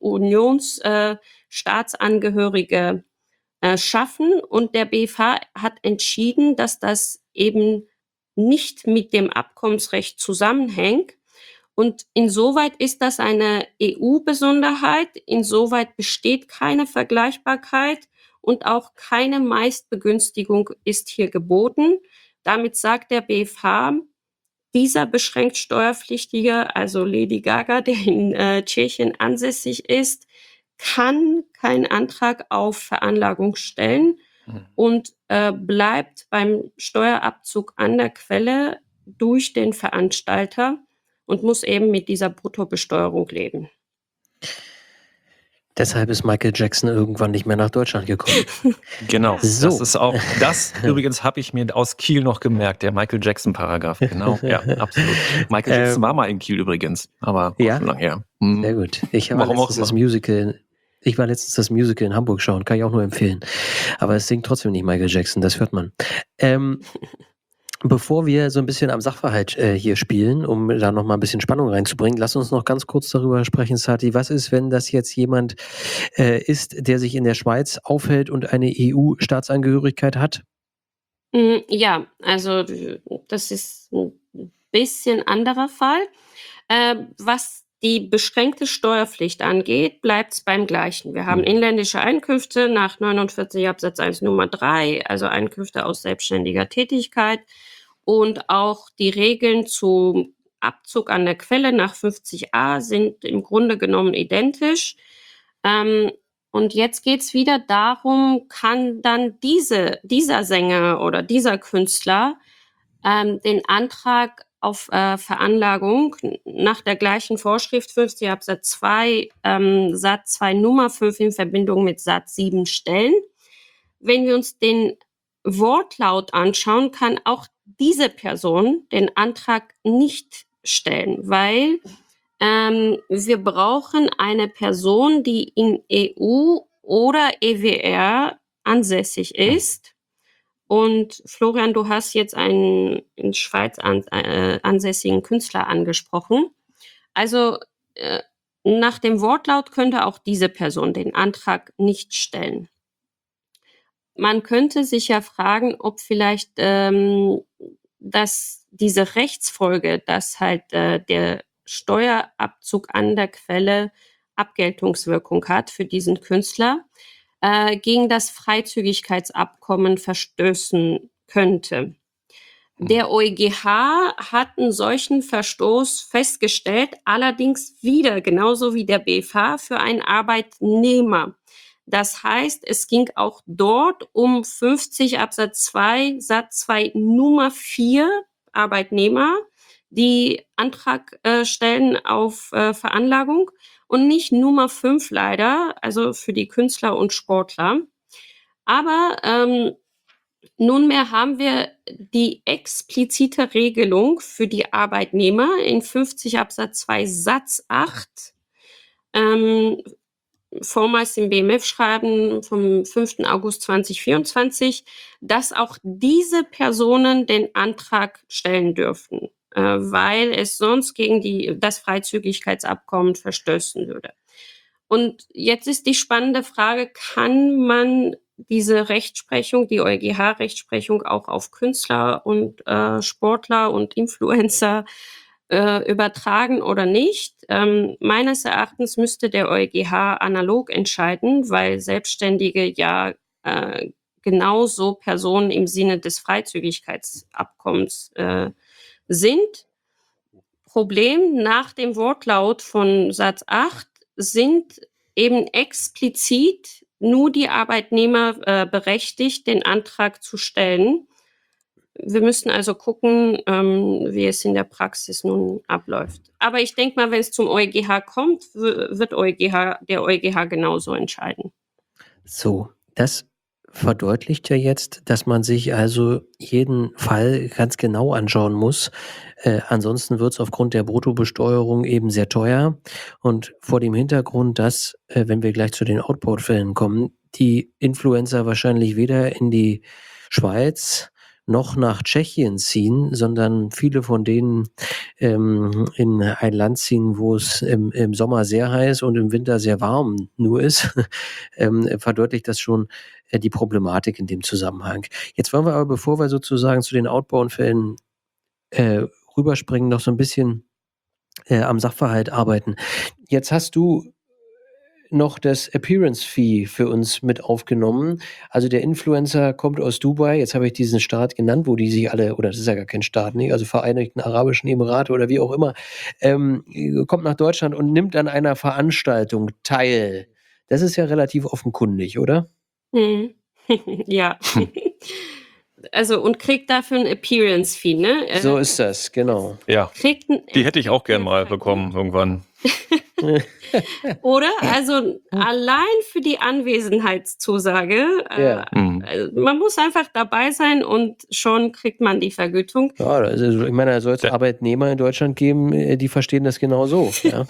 Speaker 2: Unionsstaatsangehörige äh, äh, schaffen, und der B F H hat entschieden, dass das eben nicht mit dem Abkommensrecht zusammenhängt. Und insoweit ist das eine E U-Besonderheit, insoweit besteht keine Vergleichbarkeit und auch keine Meistbegünstigung ist hier geboten. Damit sagt der B F H, dieser beschränkt Steuerpflichtige, also Lady Gaga, der in äh, Tschechien ansässig ist, kann keinen Antrag auf Veranlagung stellen
Speaker 1: Mhm.
Speaker 2: und äh, bleibt beim Steuerabzug an der Quelle durch den Veranstalter und muss eben mit dieser Bruttobesteuerung leben.
Speaker 3: Deshalb ist Michael Jackson irgendwann nicht mehr nach Deutschland gekommen.
Speaker 1: Genau,
Speaker 3: So.
Speaker 1: das ist auch, das übrigens habe ich mir aus Kiel noch gemerkt, der Michael Jackson-Paragraph. Genau, ja, absolut. Michael Jackson
Speaker 3: Ähm,
Speaker 1: war mal in Kiel übrigens, aber auch
Speaker 3: ja?
Speaker 1: schon lange her. Hm.
Speaker 3: Sehr gut. Ich war
Speaker 1: Warum auch
Speaker 3: letztens das
Speaker 1: immer.
Speaker 3: Musical, ich war letztens das Musical in Hamburg schauen, kann ich auch nur empfehlen. Aber es singt trotzdem nicht Michael Jackson, das hört man. Ähm, bevor wir so ein bisschen am Sachverhalt äh, hier spielen, um da noch mal ein bisschen Spannung reinzubringen, lass uns noch ganz kurz darüber sprechen, Sati. Was ist, wenn das jetzt jemand äh, ist, der sich in der Schweiz aufhält und eine E U-Staatsangehörigkeit hat?
Speaker 2: Mm, Ja, also das ist ein bisschen anderer Fall. Äh, was die beschränkte Steuerpflicht angeht, bleibt es beim Gleichen. Wir haben
Speaker 1: Mhm.
Speaker 2: inländische Einkünfte nach neunundvierzig Absatz eins Nummer drei, also Einkünfte aus selbstständiger Tätigkeit, und auch die Regeln zum Abzug an der Quelle nach fünfzig a sind im Grunde genommen identisch. Ähm, und jetzt geht's wieder darum, kann dann diese, dieser Sänger oder dieser Künstler ähm, den Antrag auf äh, Veranlagung nach der gleichen Vorschrift fünfzig Absatz zwei ähm, Satz zwei Nummer fünf in Verbindung mit Satz sieben stellen. Wenn wir uns den Wortlaut anschauen, kann auch diese Person den Antrag nicht stellen, weil ähm, wir brauchen eine Person, die in E U oder E W R ansässig ist. Und Florian, du hast jetzt einen in Schweiz an, äh, ansässigen Künstler angesprochen. Also äh, nach dem Wortlaut könnte auch diese Person den Antrag nicht stellen. Man könnte sich ja fragen, ob vielleicht ähm, dass diese Rechtsfolge, dass halt äh, der Steuerabzug an der Quelle Abgeltungswirkung hat für diesen Künstler, äh, gegen das Freizügigkeitsabkommen verstößen könnte. Der O E G H hat einen solchen Verstoß festgestellt, allerdings wieder, genauso wie der B F H, für einen Arbeitnehmer. Das heißt, es ging auch dort um fünfzig Absatz zwei Satz zwei Nummer vier Arbeitnehmer, die Antrag äh, stellen auf äh, Veranlagung und nicht Nummer fünf leider, also für die Künstler und Sportler. Aber ähm, nunmehr haben wir die explizite Regelung für die Arbeitnehmer in fünfzig Absatz zwei Satz acht, ähm, vormals im B M F-Schreiben vom fünften August zweitausendvierundzwanzig, dass auch diese Personen den Antrag stellen dürfen, äh, weil es sonst gegen die, das Freizügigkeitsabkommen verstößen würde. Und jetzt ist die spannende Frage, kann man diese Rechtsprechung, die O E G H-Rechtsprechung auch auf Künstler und äh, Sportler und Influencer äh, übertragen oder nicht? Ähm, meines Erachtens müsste der O E G H analog entscheiden, weil Selbstständige ja äh, genauso Personen im Sinne des Freizügigkeitsabkommens äh, sind. Problem nach dem Wortlaut von Satz acht sind eben explizit nur die Arbeitnehmer äh, berechtigt, den Antrag zu stellen. Wir müssen also gucken, ähm, wie es in der Praxis nun abläuft. Aber ich denke mal, wenn es zum O E G H kommt, w- wird O E G H, der O E G H genauso entscheiden.
Speaker 3: So, das verdeutlicht ja jetzt, dass man sich also jeden Fall ganz genau anschauen muss. Äh, ansonsten wird es aufgrund der Bruttobesteuerung eben sehr teuer. Und vor dem Hintergrund, dass, äh, wenn wir gleich zu den Output-Fällen kommen, die Influencer wahrscheinlich weder in die Schweiz noch nach Tschechien ziehen, sondern viele von denen ähm, in ein Land ziehen, wo es im, im Sommer sehr heiß und im Winter sehr warm nur ist, ähm, verdeutlicht das schon äh, die Problematik in dem Zusammenhang. Jetzt wollen wir aber, bevor wir sozusagen zu den Outbound-Fällen äh, rüberspringen, noch so ein bisschen äh, am Sachverhalt arbeiten. Jetzt hast du noch das Appearance Fee für uns mit aufgenommen. Also der Influencer kommt aus Dubai, jetzt habe ich diesen Staat genannt, wo die sich alle, oder das ist ja gar kein Staat, nee, also Vereinigten Arabischen Emirate oder wie auch immer, ähm, kommt nach Deutschland und nimmt an einer Veranstaltung teil. Das ist ja relativ offenkundig, oder?
Speaker 2: Hm. Ja. Also und kriegt dafür ein Appearance-Fee, ne? Äh,
Speaker 3: So ist das, genau.
Speaker 1: Ja,
Speaker 2: kriegt ein
Speaker 1: die hätte ich auch gern mal bekommen irgendwann.
Speaker 2: Oder? Also allein für die Anwesenheitszusage. Äh,
Speaker 3: Ja.
Speaker 1: Mhm.
Speaker 2: also man muss einfach dabei sein und schon kriegt man die Vergütung.
Speaker 3: Ja, also ich meine, da soll es
Speaker 1: Der-
Speaker 3: Arbeitnehmer in Deutschland geben, äh, die verstehen das genau so. Ja.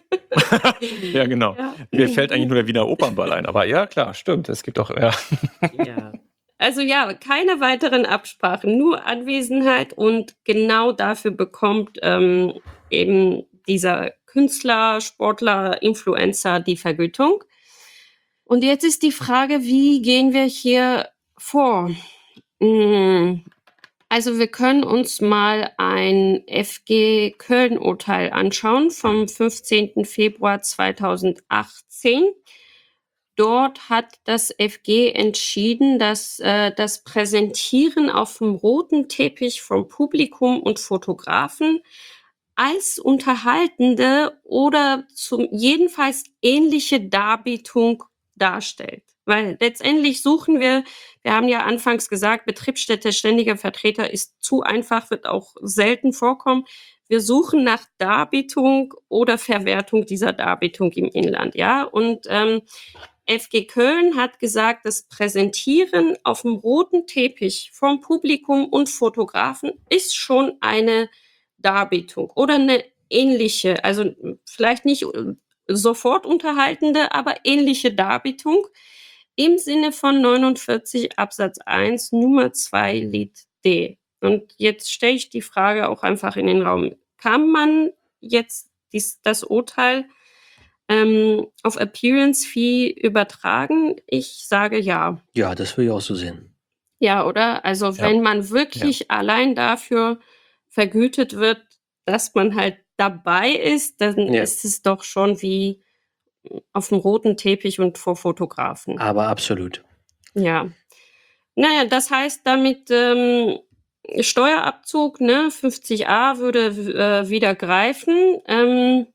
Speaker 1: Ja, genau.
Speaker 2: Ja.
Speaker 1: Mir fällt eigentlich nur der Wiener Opernball ein. Aber ja, klar, stimmt. Es gibt auch, ja.
Speaker 2: Ja. Also ja, keine weiteren Absprachen, nur Anwesenheit und genau dafür bekommt ähm, eben dieser Künstler, Sportler, Influencer die Vergütung. Und jetzt ist die Frage, wie gehen wir hier vor? Mm, Also wir können uns mal ein F G Köln-Urteil anschauen vom fünfzehnten Februar zweitausendachtzehn. Dort hat das F G entschieden, dass äh, das Präsentieren auf dem roten Teppich vom Publikum und Fotografen als unterhaltende oder zum jedenfalls ähnliche Darbietung darstellt. Weil letztendlich suchen wir, wir haben ja anfangs gesagt, Betriebsstätte ständiger Vertreter ist zu einfach, wird auch selten vorkommen. Wir suchen nach Darbietung oder Verwertung dieser Darbietung im Inland, ja. Und ähm, F G Köln hat gesagt, das Präsentieren auf dem roten Teppich vom Publikum und Fotografen ist schon eine Darbietung oder eine ähnliche, also vielleicht nicht sofort unterhaltende, aber ähnliche Darbietung im Sinne von neunundvierzig Absatz eins Nummer zwei Lied D. Und jetzt stelle ich die Frage auch einfach in den Raum. Kann man jetzt dies, das Urteil ähm, auf Appearance Fee übertragen? Ich sage ja.
Speaker 3: Ja, das will ich auch so sehen.
Speaker 2: Ja, oder? Also
Speaker 1: Ja.
Speaker 2: wenn man wirklich allein dafür vergütet wird, dass man halt dabei ist, dann
Speaker 3: Ja.
Speaker 2: ist es doch schon wie auf dem roten Teppich und vor Fotografen.
Speaker 3: Aber absolut.
Speaker 2: Ja. Naja, das heißt, damit ähm, Steuerabzug, ne, fünfzig a würde äh, wieder greifen. Ähm,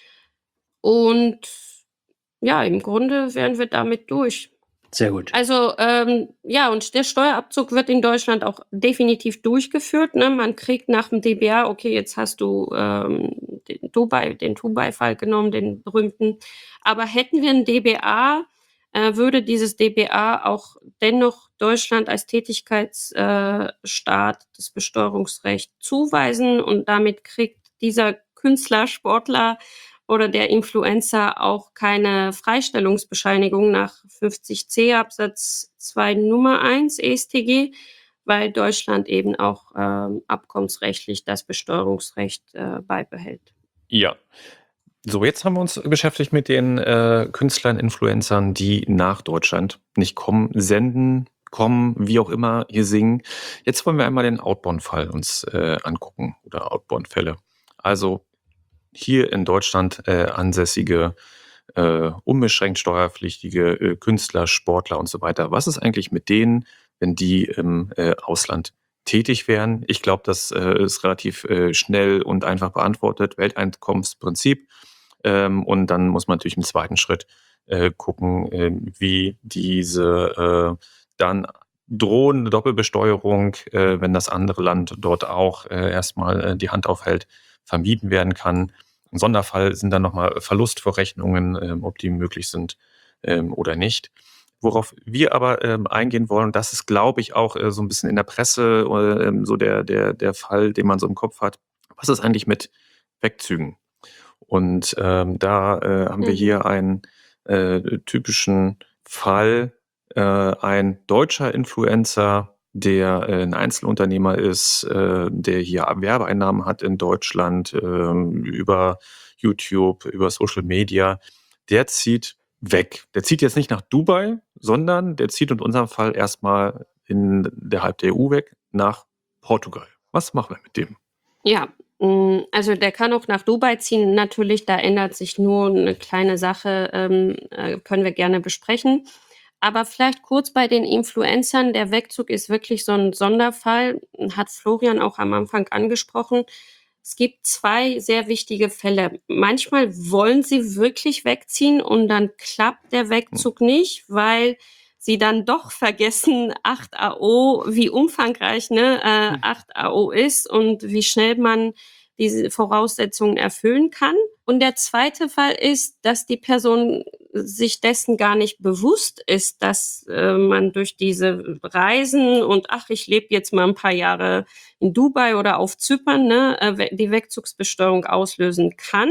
Speaker 2: und ja, im Grunde wären wir damit durch.
Speaker 3: Sehr gut.
Speaker 2: Also, ähm, ja, und der Steuerabzug wird in Deutschland auch definitiv durchgeführt, ne? Man kriegt nach dem D B A, okay, jetzt hast du ähm, den Dubai, den Dubai-Fall genommen, den berühmten. Aber hätten wir ein D B A, äh, würde dieses D B A auch dennoch Deutschland als Tätigkeitsstaat äh, Staat das Besteuerungsrecht zuweisen und damit kriegt dieser Künstler, Sportler oder der Influencer auch keine Freistellungsbescheinigung nach fünfzig c Absatz zwei Nummer eins E S T G, weil Deutschland eben auch ähm, abkommensrechtlich das Besteuerungsrecht äh, beibehält.
Speaker 1: Ja. So, jetzt haben wir uns beschäftigt mit den äh, Künstlern, Influencern, die nach Deutschland nicht kommen, senden, kommen, wie auch immer, hier singen. Jetzt wollen wir einmal den Outbound-Fall uns äh, angucken oder Outbound-Fälle. Also hier in Deutschland äh, ansässige, äh, unbeschränkt steuerpflichtige äh, Künstler, Sportler und so weiter. Was ist eigentlich mit denen, wenn die im äh, Ausland tätig wären? Ich glaube, das äh, ist relativ äh, schnell und einfach beantwortet. Welteinkommensprinzip. Ähm, und dann muss man natürlich im zweiten Schritt äh, gucken, äh, wie diese äh, dann drohende Doppelbesteuerung, äh, wenn das andere Land dort auch äh, erstmal äh, die Hand aufhält, vermieden werden kann. Im Sonderfall sind dann nochmal Verlustvorrechnungen, ähm, ob die möglich sind ähm, oder nicht. Worauf wir aber ähm, eingehen wollen, und das ist, glaube ich, auch äh, so ein bisschen in der Presse äh, ähm, so der, der, der Fall, den man so im Kopf hat. Was ist eigentlich mit Wegzügen? Und ähm, da äh, haben wir
Speaker 2: Mhm.
Speaker 1: hier einen äh, typischen Fall. Äh, ein deutscher Influencer, der äh, ein Einzelunternehmer ist, äh, der hier Werbeeinnahmen hat in Deutschland ähm, über YouTube, über Social Media, der zieht weg. Der zieht jetzt nicht nach Dubai, sondern der zieht in unserem Fall erstmal in der halb der E U weg nach Portugal. Was machen wir mit dem?
Speaker 2: Ja, mm, also der kann auch nach Dubai ziehen. Natürlich, da ändert sich nur eine kleine Sache, ähm, äh, können wir gerne besprechen. Aber vielleicht kurz bei den Influencern. Der Wegzug ist wirklich so ein Sonderfall, hat Florian auch am Anfang angesprochen. Es gibt zwei sehr wichtige Fälle. Manchmal wollen sie wirklich wegziehen und dann klappt der Wegzug nicht, weil sie dann doch vergessen, acht A O, wie umfangreich ne, äh, acht A O ist und wie schnell man diese Voraussetzungen erfüllen kann. Und der zweite Fall ist, dass die Person sich dessen gar nicht bewusst ist, dass äh, man durch diese Reisen und ach, ich lebe jetzt mal ein paar Jahre in Dubai oder auf Zypern, ne, äh, die Wegzugsbesteuerung auslösen kann.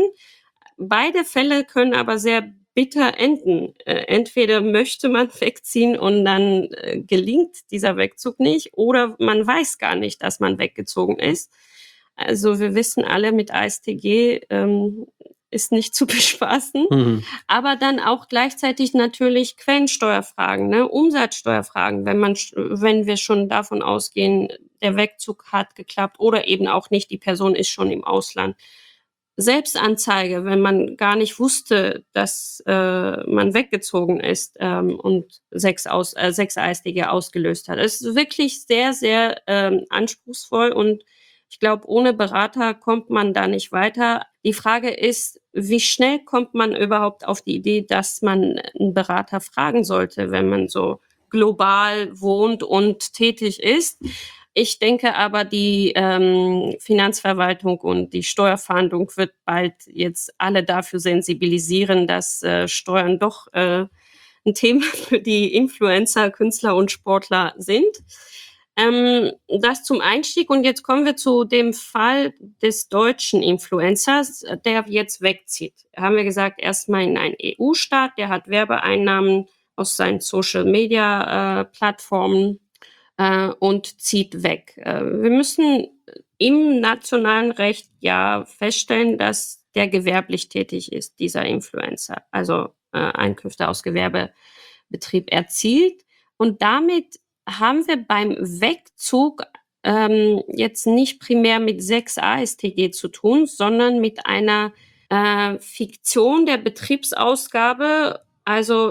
Speaker 2: Beide Fälle können aber sehr bitter enden. Äh, entweder möchte man wegziehen und dann äh, gelingt dieser Wegzug nicht oder man weiß gar nicht, dass man weggezogen ist. Also wir wissen alle, mit A S T G ähm, ist nicht zu bespaßen.
Speaker 3: Mhm.
Speaker 2: Aber dann auch gleichzeitig natürlich Quellensteuerfragen, ne? Umsatzsteuerfragen, wenn man, wenn wir schon davon ausgehen, der Wegzug hat geklappt oder eben auch nicht, die Person ist schon im Ausland. Selbstanzeige, wenn man gar nicht wusste, dass äh, man weggezogen ist ähm, und sechs, aus, äh, sechs A S D G ausgelöst hat. Es ist wirklich sehr, sehr ähm, anspruchsvoll und ich glaube, ohne Berater kommt man da nicht weiter. Die Frage ist, wie schnell kommt man überhaupt auf die Idee, dass man einen Berater fragen sollte, wenn man so global wohnt und tätig ist. Ich denke aber, die ähm, Finanzverwaltung und die Steuerfahndung wird bald jetzt alle dafür sensibilisieren, dass äh, Steuern doch äh, ein Thema für die Influencer, Künstler und Sportler sind. Ähm, das zum Einstieg. Und jetzt kommen wir zu dem Fall des deutschen Influencers, der jetzt wegzieht. Haben wir gesagt, erstmal in einen E U-Staat, der hat Werbeeinnahmen aus seinen Social-Media-Plattformen äh, und zieht weg. Äh, wir müssen im nationalen Recht ja feststellen, dass der gewerblich tätig ist, dieser Influencer, also äh, Einkünfte aus Gewerbebetrieb erzielt. Und damit haben wir beim Wegzug ähm, jetzt nicht primär mit sechs A S T G zu tun, sondern mit einer äh, Fiktion der Betriebsausgabe, also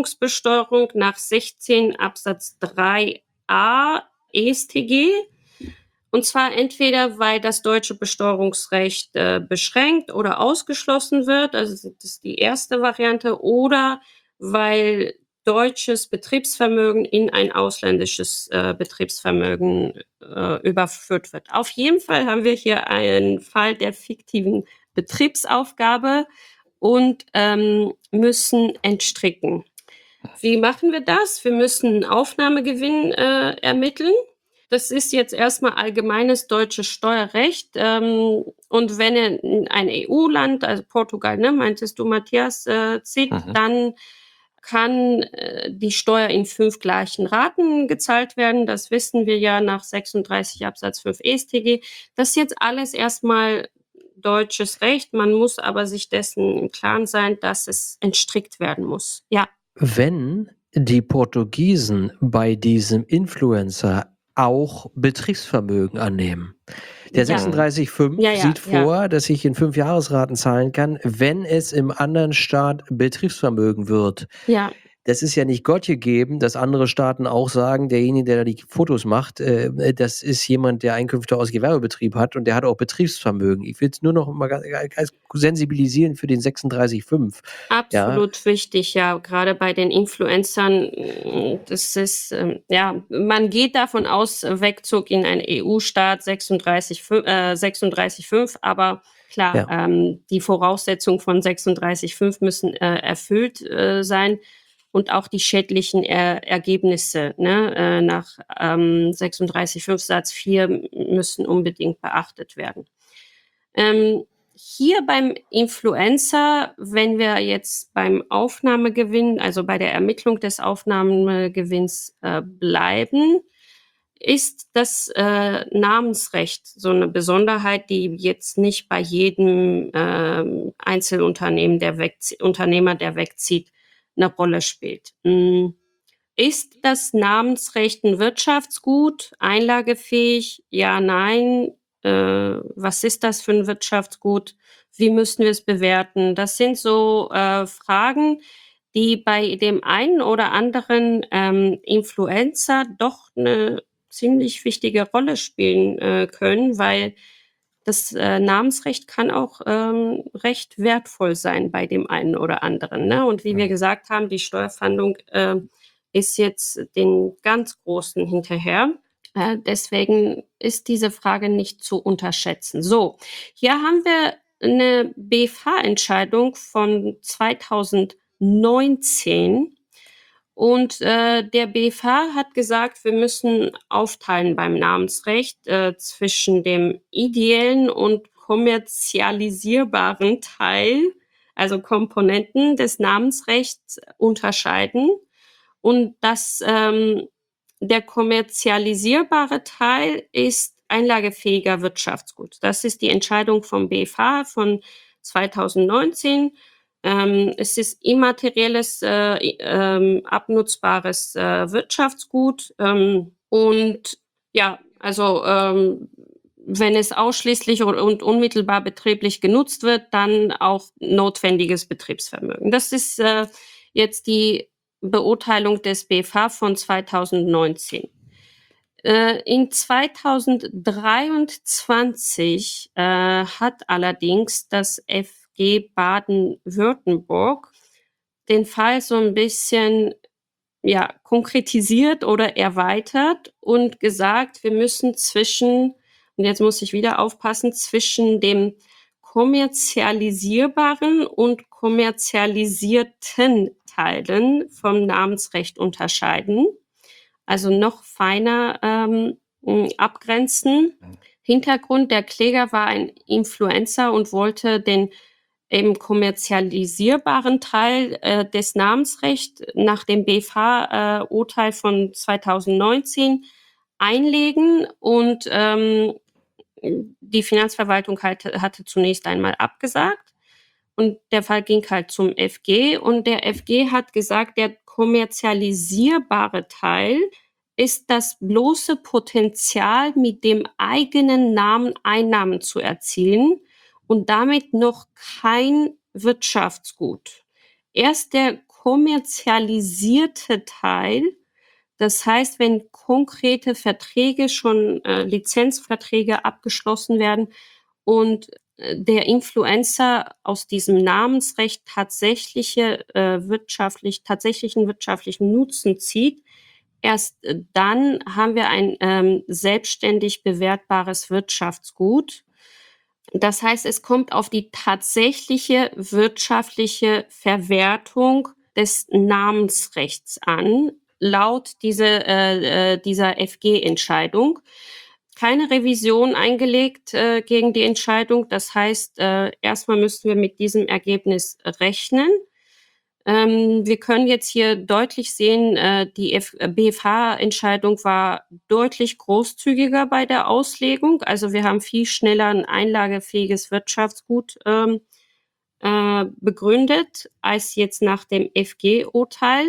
Speaker 2: Entstrickungsbesteuerung nach sechzehn Absatz drei a E S T G. Und zwar entweder, weil das deutsche Besteuerungsrecht äh, beschränkt oder ausgeschlossen wird, also das ist die erste Variante, oder weil deutsches Betriebsvermögen in ein ausländisches äh, Betriebsvermögen äh, überführt wird. Auf jeden Fall haben wir hier einen Fall der fiktiven Betriebsaufgabe und ähm, müssen entstricken. Wie machen wir das? Wir müssen einen Aufnahmegewinn äh, ermitteln. Das ist jetzt erstmal allgemeines deutsches Steuerrecht. Ähm, und wenn er in ein E U-Land, also Portugal, ne, meintest du, Matthias, äh, zieht,
Speaker 1: Mhm.
Speaker 2: dann kann äh, die Steuer in fünf gleichen Raten gezahlt werden. Das wissen wir ja nach sechsunddreißig Absatz fünf E S T G. Das ist jetzt alles erstmal deutsches Recht. Man muss aber sich dessen im Klaren sein, dass es entstrickt werden muss. Ja.
Speaker 3: Wenn die Portugiesen bei diesem Influencer auch Betriebsvermögen annehmen. Der
Speaker 2: Ja.
Speaker 3: sechsunddreißig fünf
Speaker 2: Ja, ja,
Speaker 3: sieht
Speaker 2: ja.
Speaker 3: vor, dass ich in fünf Jahresraten zahlen kann, wenn es im anderen Staat Betriebsvermögen wird.
Speaker 2: Ja.
Speaker 3: Das ist ja nicht Gott gegeben, dass andere Staaten auch sagen, derjenige, der da die Fotos macht, äh, das ist jemand, der Einkünfte aus Gewerbebetrieb hat und der hat auch Betriebsvermögen. Ich will es nur noch mal ganz, ganz sensibilisieren für den sechsunddreißig fünf. Ja,
Speaker 2: Absolut wichtig, ja, gerade bei den Influencern. mm, Das ist, ähm, ja, man geht davon aus, äh, Wegzug in einen E U-Staat sechsunddreißig fünf, aber klar,
Speaker 3: ja.
Speaker 2: ähm, die Voraussetzungen von sechsunddreißig fünf müssen äh, erfüllt äh, sein und auch die schädlichen er Ergebnisse ne, äh, nach ähm, sechsunddreißig fünf Satz vier müssen unbedingt beachtet werden. Ähm, hier beim Influencer, wenn wir jetzt beim Aufnahmegewinn, also bei der Ermittlung des Aufnahmegewinns äh, bleiben, ist das äh, Namensrecht so eine Besonderheit, die jetzt nicht bei jedem ähm, Einzelunternehmen, der wegzie- Unternehmer, der wegzieht, eine Rolle spielt. Mm. Ist das Namensrecht ein Wirtschaftsgut, einlagefähig? Ja, nein. Äh, was ist das für ein Wirtschaftsgut? Wie müssen wir es bewerten? Das sind so äh, Fragen, die bei dem einen oder anderen ähm, Influencer doch eine ziemlich wichtige Rolle spielen äh, können, weil das äh, Namensrecht kann auch ähm, recht wertvoll sein bei dem einen oder anderen. Ne? Und wie wir
Speaker 1: Mhm.
Speaker 2: gesagt haben, die Steuerfahndung äh, ist jetzt den ganz Großen hinterher. Äh, deswegen ist diese Frage nicht zu unterschätzen. So, hier haben wir eine B F H-Entscheidung von zweitausendneunzehn. Und äh, der B F H hat gesagt, wir müssen aufteilen beim Namensrecht äh, zwischen dem ideellen und kommerzialisierbaren Teil, also Komponenten des Namensrechts unterscheiden. Und dass ähm, der kommerzialisierbare Teil ist einlagefähiger Wirtschaftsgut. Das ist die Entscheidung vom B F H von zweitausendneunzehn. Ähm, es ist immaterielles, äh, ähm, abnutzbares äh, Wirtschaftsgut. Ähm, und ja, also ähm, wenn es ausschließlich und, und unmittelbar betrieblich genutzt wird, dann auch notwendiges Betriebsvermögen. Das ist äh, jetzt die Beurteilung des B F H von zweitausendneunzehn. Äh, in zweitausenddreiundzwanzig äh, hat allerdings das F G Baden-Württemberg den Fall so ein bisschen ja, konkretisiert oder erweitert und gesagt, wir müssen zwischen, und jetzt muss ich wieder aufpassen, zwischen dem kommerzialisierbaren und kommerzialisierten Teilen vom Namensrecht unterscheiden. Also noch feiner ähm, mh, abgrenzen. Hintergrund, der Kläger war ein Influencer und wollte den eben kommerzialisierbaren Teil äh, des Namensrechts nach dem B F H-Urteil äh, von zweitausendneunzehn einlegen und ähm, die Finanzverwaltung halt, hatte zunächst einmal abgesagt und der Fall ging halt zum F G und der F G hat gesagt, der kommerzialisierbare Teil ist das bloße Potenzial, mit dem eigenen Namen Einnahmen zu erzielen und damit noch kein Wirtschaftsgut. Erst der kommerzialisierte Teil Das heißt, wenn konkrete Verträge schon äh, Lizenzverträge abgeschlossen werden und äh, der Influencer aus diesem Namensrecht tatsächliche äh, wirtschaftlich tatsächlichen wirtschaftlichen Nutzen zieht, erst äh, dann haben wir ein ähm, selbstständig bewertbares Wirtschaftsgut. Das heißt, es kommt auf die tatsächliche wirtschaftliche Verwertung des Namensrechts an, laut diese, äh, äh, dieser F G-Entscheidung. Keine Revision eingelegt äh, gegen die Entscheidung. Das heißt, äh, erstmal müssten wir mit diesem Ergebnis rechnen. Ähm, wir können jetzt hier deutlich sehen, äh, die F- B F H-Entscheidung war deutlich großzügiger bei der Auslegung. Also wir haben viel schneller ein einlagefähiges Wirtschaftsgut ähm, äh, begründet als jetzt nach dem F G-Urteil.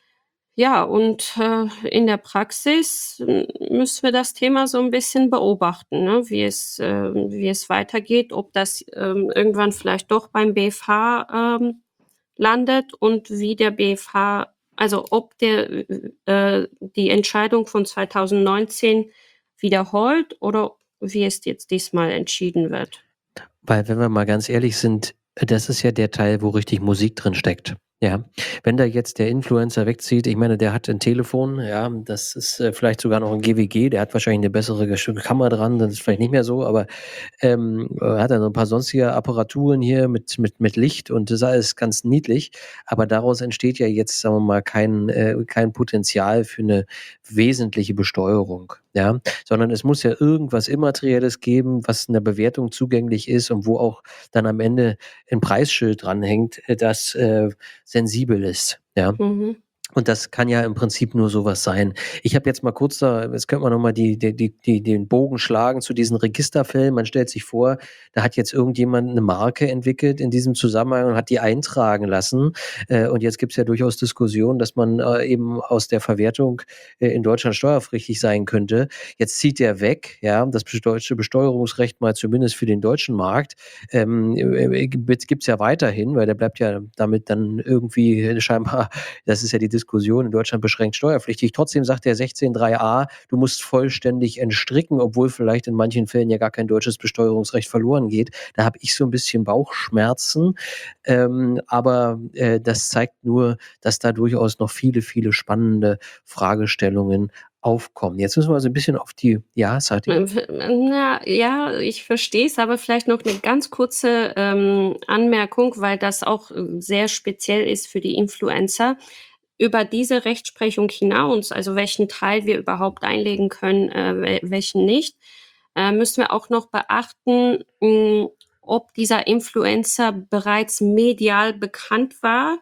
Speaker 2: Ja, und äh, in der Praxis m, müssen wir das Thema so ein bisschen beobachten, ne? Wie es, äh, wie es weitergeht, ob das ähm, irgendwann vielleicht doch beim B F H ähm, landet und wie der B F H, also ob der äh, die Entscheidung von zweitausendneunzehn wiederholt oder wie es jetzt diesmal entschieden wird.
Speaker 3: Weil, wenn wir mal ganz ehrlich sind, das ist ja der Teil, wo richtig Musik drin steckt. Ja, wenn da jetzt der Influencer wegzieht, ich meine, der hat ein Telefon, ja, das ist äh, vielleicht sogar noch ein G W G, der hat wahrscheinlich eine bessere Gesch- Kamera dran, das ist vielleicht nicht mehr so, aber ähm, äh, hat dann so ein paar sonstige Apparaturen hier mit, mit, mit Licht und das ist alles ganz niedlich, aber daraus entsteht ja jetzt, sagen wir mal, kein, äh, kein Potenzial für eine wesentliche Besteuerung, ja, sondern es muss ja irgendwas Immaterielles geben, was in der Bewertung zugänglich ist und wo auch dann am Ende ein Preisschild dranhängt, äh, das äh, sensibel ist, ja.
Speaker 2: Mhm.
Speaker 3: Und das kann ja im Prinzip nur sowas sein. Ich habe jetzt mal kurz da, jetzt könnte man noch mal die, die, die, die, den Bogen schlagen zu diesen Registerfällen. Man stellt sich vor, da hat jetzt irgendjemand eine Marke entwickelt in diesem Zusammenhang und hat die eintragen lassen. Äh, und jetzt gibt es ja durchaus Diskussionen, dass man äh, eben aus der Verwertung äh, in Deutschland steuerpflichtig sein könnte. Jetzt zieht der weg, ja, das deutsche Besteuerungsrecht mal zumindest für den deutschen Markt ähm, äh, gibt es ja weiterhin, weil der bleibt ja damit dann irgendwie scheinbar, das ist ja die Diskussion, in Deutschland beschränkt steuerpflichtig. Trotzdem sagt der sechzehn Punkt drei a, du musst vollständig entstricken, obwohl vielleicht in manchen Fällen ja gar kein deutsches Besteuerungsrecht verloren geht. Da habe ich so ein bisschen Bauchschmerzen. Ähm, aber äh, das zeigt nur, dass da durchaus noch viele, viele spannende Fragestellungen aufkommen. Jetzt müssen wir also ein bisschen auf die Ja-Seite.
Speaker 2: Äh, Na, ja, ich verstehe es, aber vielleicht noch eine ganz kurze ähm, Anmerkung, weil das auch äh, sehr speziell ist für die Influencer. Über diese Rechtsprechung hinaus, also welchen Teil wir überhaupt einlegen können, äh, wel- welchen nicht, äh, müssen wir auch noch beachten, mh, ob dieser Influencer bereits medial bekannt war,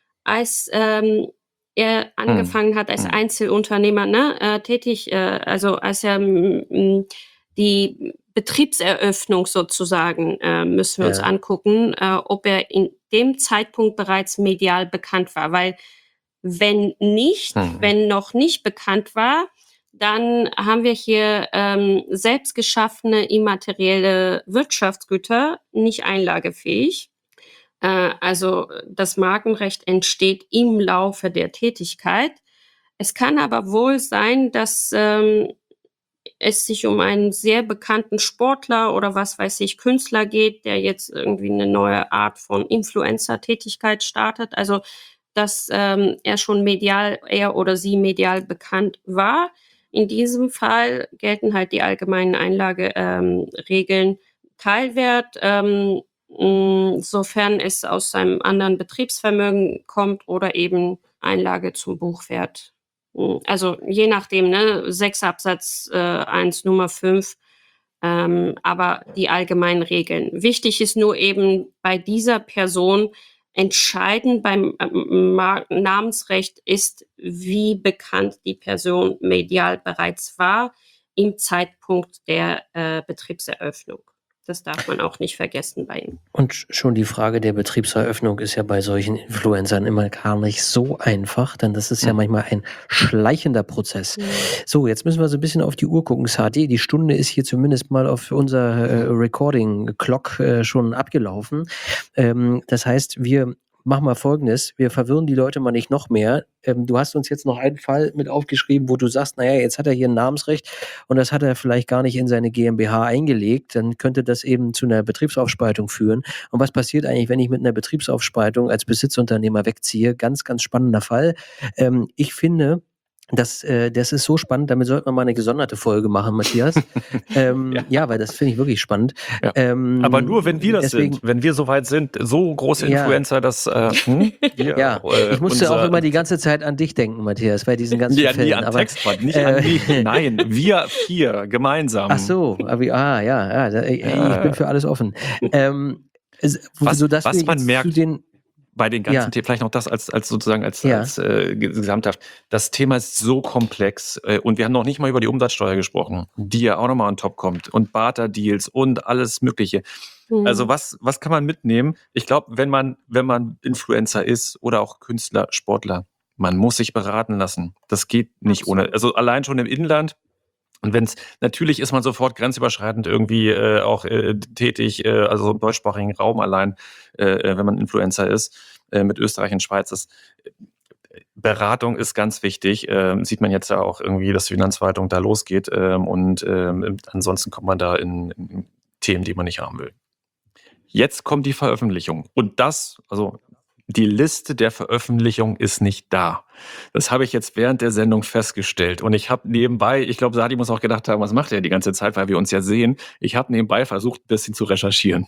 Speaker 2: als ähm, er angefangen hat als
Speaker 1: Hm.
Speaker 2: Einzelunternehmer, ne, äh, tätig, äh, also als er m, m, die Betriebseröffnung sozusagen äh, müssen wir uns
Speaker 3: Ja.
Speaker 2: angucken, äh, ob er in dem Zeitpunkt bereits medial bekannt war, weil wenn nicht,
Speaker 1: Hm.
Speaker 2: wenn noch nicht bekannt war, dann haben wir hier ähm, selbst geschaffene immaterielle Wirtschaftsgüter, nicht einlagefähig. Äh, also das Markenrecht entsteht im Laufe der Tätigkeit. Es kann aber wohl sein, dass ähm, es sich um einen sehr bekannten Sportler oder was weiß ich, Künstler geht, der jetzt irgendwie eine neue Art von Influencer-Tätigkeit startet. Also dass ähm, er schon medial, er oder sie medial bekannt war. In diesem Fall gelten halt die allgemeinen Einlageregeln. Ähm, Regeln. Teilwert, ähm, mh, sofern es aus seinem anderen Betriebsvermögen kommt oder eben Einlage zum Buchwert. Mh, Also je nachdem, ne, sechs Absatz äh, eins Nummer fünf, ähm, aber die allgemeinen Regeln. Wichtig ist nur eben bei dieser Person, entscheidend beim ähm, Ma- Namensrecht ist, wie bekannt die Person medial bereits war im Zeitpunkt der äh, Betriebseröffnung. Das darf man auch nicht vergessen bei ihm.
Speaker 3: Und schon die Frage der Betriebseröffnung ist ja bei solchen Influencern immer gar nicht so einfach, denn das ist ja
Speaker 1: Hm.
Speaker 3: manchmal ein schleichender Prozess.
Speaker 2: Mhm.
Speaker 3: So, jetzt müssen wir so ein bisschen auf die Uhr gucken, Sadi. Die Stunde ist hier zumindest mal auf unser äh, Recording-Clock äh, schon abgelaufen. Ähm, das heißt, wir machen wir Folgendes, wir verwirren die Leute mal nicht noch mehr. Ähm, du hast uns jetzt noch einen Fall mit aufgeschrieben, wo du sagst, naja, jetzt hat er hier ein Namensrecht und das hat er vielleicht gar nicht in seine GmbH eingelegt, dann könnte das eben zu einer Betriebsaufspaltung führen. Und was passiert eigentlich, wenn ich mit einer Betriebsaufspaltung als Besitzunternehmer wegziehe? Ganz, ganz spannender Fall. Ähm, ich finde, Das, äh, das ist so spannend, damit sollten wir mal eine gesonderte Folge machen, Matthias. ähm, ja.
Speaker 1: Ja.
Speaker 3: ja, weil das finde ich wirklich spannend.
Speaker 1: Ja.
Speaker 3: Ähm,
Speaker 1: Aber nur, wenn wir das
Speaker 3: deswegen,
Speaker 1: sind, wenn wir soweit sind, so große
Speaker 3: Ja.
Speaker 1: Influencer, dass äh, hm, wir,
Speaker 3: ja,
Speaker 1: äh,
Speaker 3: ich musste
Speaker 1: unser-
Speaker 3: auch immer die ganze Zeit an dich denken, Matthias, bei diesen ganzen
Speaker 1: ja,
Speaker 3: Fällen.
Speaker 1: nie an
Speaker 3: aber,
Speaker 1: Textquad, nicht
Speaker 3: äh,
Speaker 1: an mich. Nein, wir vier gemeinsam.
Speaker 3: Ach so, aber, ah, ja, ja, da, ey, ich bin für alles offen. Ähm, es-
Speaker 1: Was-
Speaker 3: sodass
Speaker 1: was
Speaker 3: wir
Speaker 1: man
Speaker 3: jetzt
Speaker 1: merkt,
Speaker 3: zu den,
Speaker 1: Bei den ganzen
Speaker 3: Ja.
Speaker 1: Themen, vielleicht noch das als, als sozusagen als,
Speaker 3: Ja.
Speaker 1: als äh, Gesamthaft. Das Thema ist so komplex äh, und wir haben noch nicht mal über die Umsatzsteuer gesprochen, die ja auch nochmal on top kommt und Barter-Deals und alles Mögliche.
Speaker 2: Mhm.
Speaker 1: Also was, was kann man mitnehmen? Ich glaube, wenn man, wenn man Influencer ist oder auch Künstler, Sportler, man muss sich beraten lassen. Das geht nicht
Speaker 2: Absolut.
Speaker 1: ohne. Also allein schon im Inland. Und wenn es, natürlich ist man sofort grenzüberschreitend irgendwie äh, auch äh, tätig, äh, also im deutschsprachigen Raum allein, äh, wenn man Influencer ist, äh, mit Österreich und Schweiz ist. Beratung ist ganz wichtig. Ähm, sieht man jetzt ja auch irgendwie, dass die Finanzverwaltung da losgeht. Ähm, und ähm, ansonsten kommt man da in, in Themen, die man nicht haben will. Jetzt kommt die Veröffentlichung. Und das, also die Liste der Veröffentlichung ist nicht da. Das habe ich jetzt während der Sendung festgestellt. Und ich habe nebenbei, ich glaube, Sadi muss auch gedacht haben, was macht er die ganze Zeit, weil wir uns ja sehen. Ich habe nebenbei versucht, ein bisschen zu recherchieren,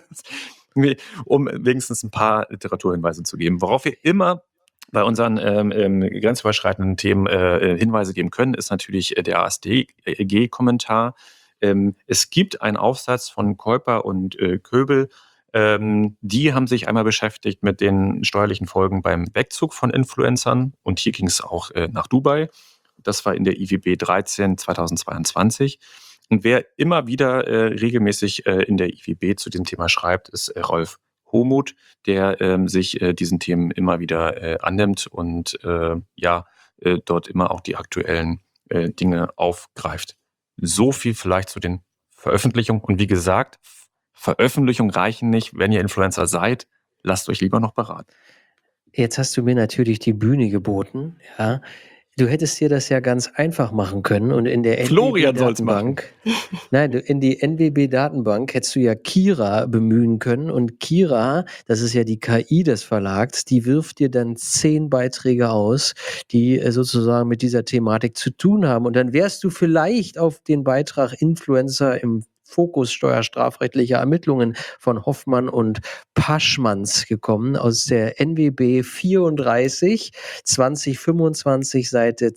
Speaker 1: um wenigstens ein paar Literaturhinweise zu geben. Worauf wir immer bei unseren ähm, ähm, grenzüberschreitenden Themen äh, Hinweise geben können, ist natürlich der A S D G-Kommentar. Ähm, es gibt einen Aufsatz von Keuper und äh, Köbel. Ähm, die haben sich einmal beschäftigt mit den steuerlichen Folgen beim Wegzug von Influencern. Und hier ging es auch äh, nach Dubai. Das war in der I W B dreizehn zweitausendzweiundzwanzig. Und wer immer wieder äh, regelmäßig äh, in der I W B zu dem Thema schreibt, ist äh, Rolf Homuth, der ähm, sich äh, diesen Themen immer wieder äh, annimmt und äh, ja, äh, dort immer auch die aktuellen äh, Dinge aufgreift. So viel vielleicht zu den Veröffentlichungen. Und wie gesagt, Veröffentlichungen reichen nicht. Wenn ihr Influencer seid, lasst euch lieber noch beraten.
Speaker 3: Jetzt hast du mir natürlich die Bühne geboten, ja. Du hättest dir das ja ganz einfach machen können und in der
Speaker 1: Florian soll's machen.
Speaker 3: N W B-Datenbank, nein, du- in die N W B-Datenbank hättest du ja Kira bemühen können und Kira, das ist ja die K I des Verlags, die wirft dir dann zehn Beiträge aus, die äh, sozusagen mit dieser Thematik zu tun haben und dann wärst du vielleicht auf den Beitrag Influencer im Fokus steuerstrafrechtlicher Ermittlungen von Hoffmann und Paschmanns gekommen aus der N W B vierunddreißig zwanzig fünfundzwanzig Seite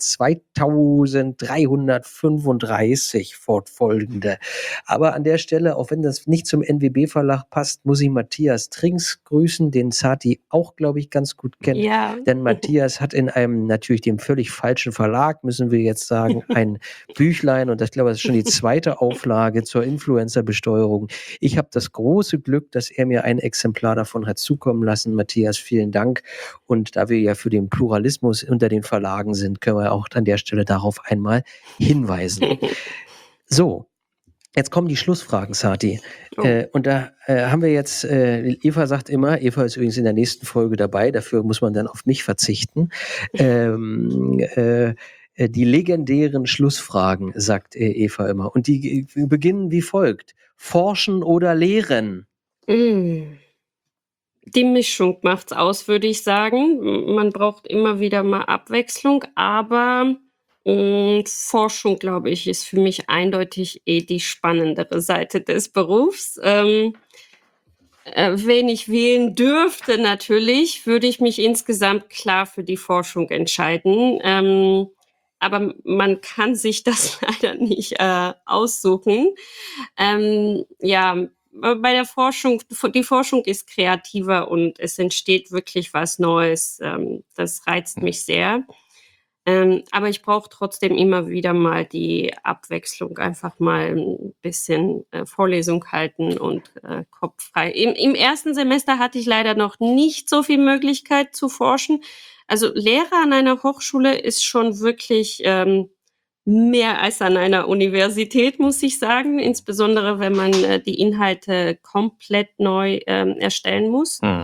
Speaker 3: zweitausenddreihundertfünfunddreißig fortfolgende. Aber an der Stelle, auch wenn das nicht zum N W B-Verlag passt, muss ich Matthias Trinks grüßen, den Sati auch, glaube ich, ganz gut kennt.
Speaker 2: Ja.
Speaker 3: Denn Matthias hat in einem natürlich dem völlig falschen Verlag, müssen wir jetzt sagen, ein Büchlein und ich glaube, das ist schon die zweite Auflage zur Influencer-Besteuerung. Ich habe das große Glück, dass er mir ein Exemplar davon hat zukommen lassen. Matthias, vielen Dank. Und da wir ja für den Pluralismus unter den Verlagen sind, können wir auch an der Stelle darauf einmal hinweisen. So. Jetzt kommen die Schlussfragen, Sati.
Speaker 2: Oh.
Speaker 3: Äh, und da äh, haben wir jetzt, äh, Eva sagt immer, Eva ist übrigens in der nächsten Folge dabei, dafür muss man dann auf mich verzichten. Ähm, äh, die legendären Schlussfragen, sagt äh, Eva immer. Und die äh, beginnen wie folgt. Forschen oder lehren?
Speaker 2: Mm. Die Mischung macht's aus, würde ich sagen. Man braucht immer wieder mal Abwechslung, aber mh, Forschung, glaube ich, ist für mich eindeutig eh die spannendere Seite des Berufs. Ähm, äh, wenn ich wählen dürfte, natürlich, würde ich mich insgesamt klar für die Forschung entscheiden. Ähm, aber man kann sich das leider nicht äh, aussuchen. Ähm, ja, bei der Forschung, die Forschung ist kreativer und es entsteht wirklich was Neues. Ähm, das reizt mich sehr. Ähm, aber ich brauche trotzdem immer wieder mal die Abwechslung, einfach mal ein bisschen äh, Vorlesung halten und äh, Kopf frei. Im, Im ersten Semester hatte ich leider noch nicht so viel Möglichkeit zu forschen. Also Lehrer an einer Hochschule ist schon wirklich ähm, mehr als an einer Universität, muss ich sagen, insbesondere wenn man äh, die Inhalte komplett neu ähm, erstellen muss.
Speaker 1: Mhm.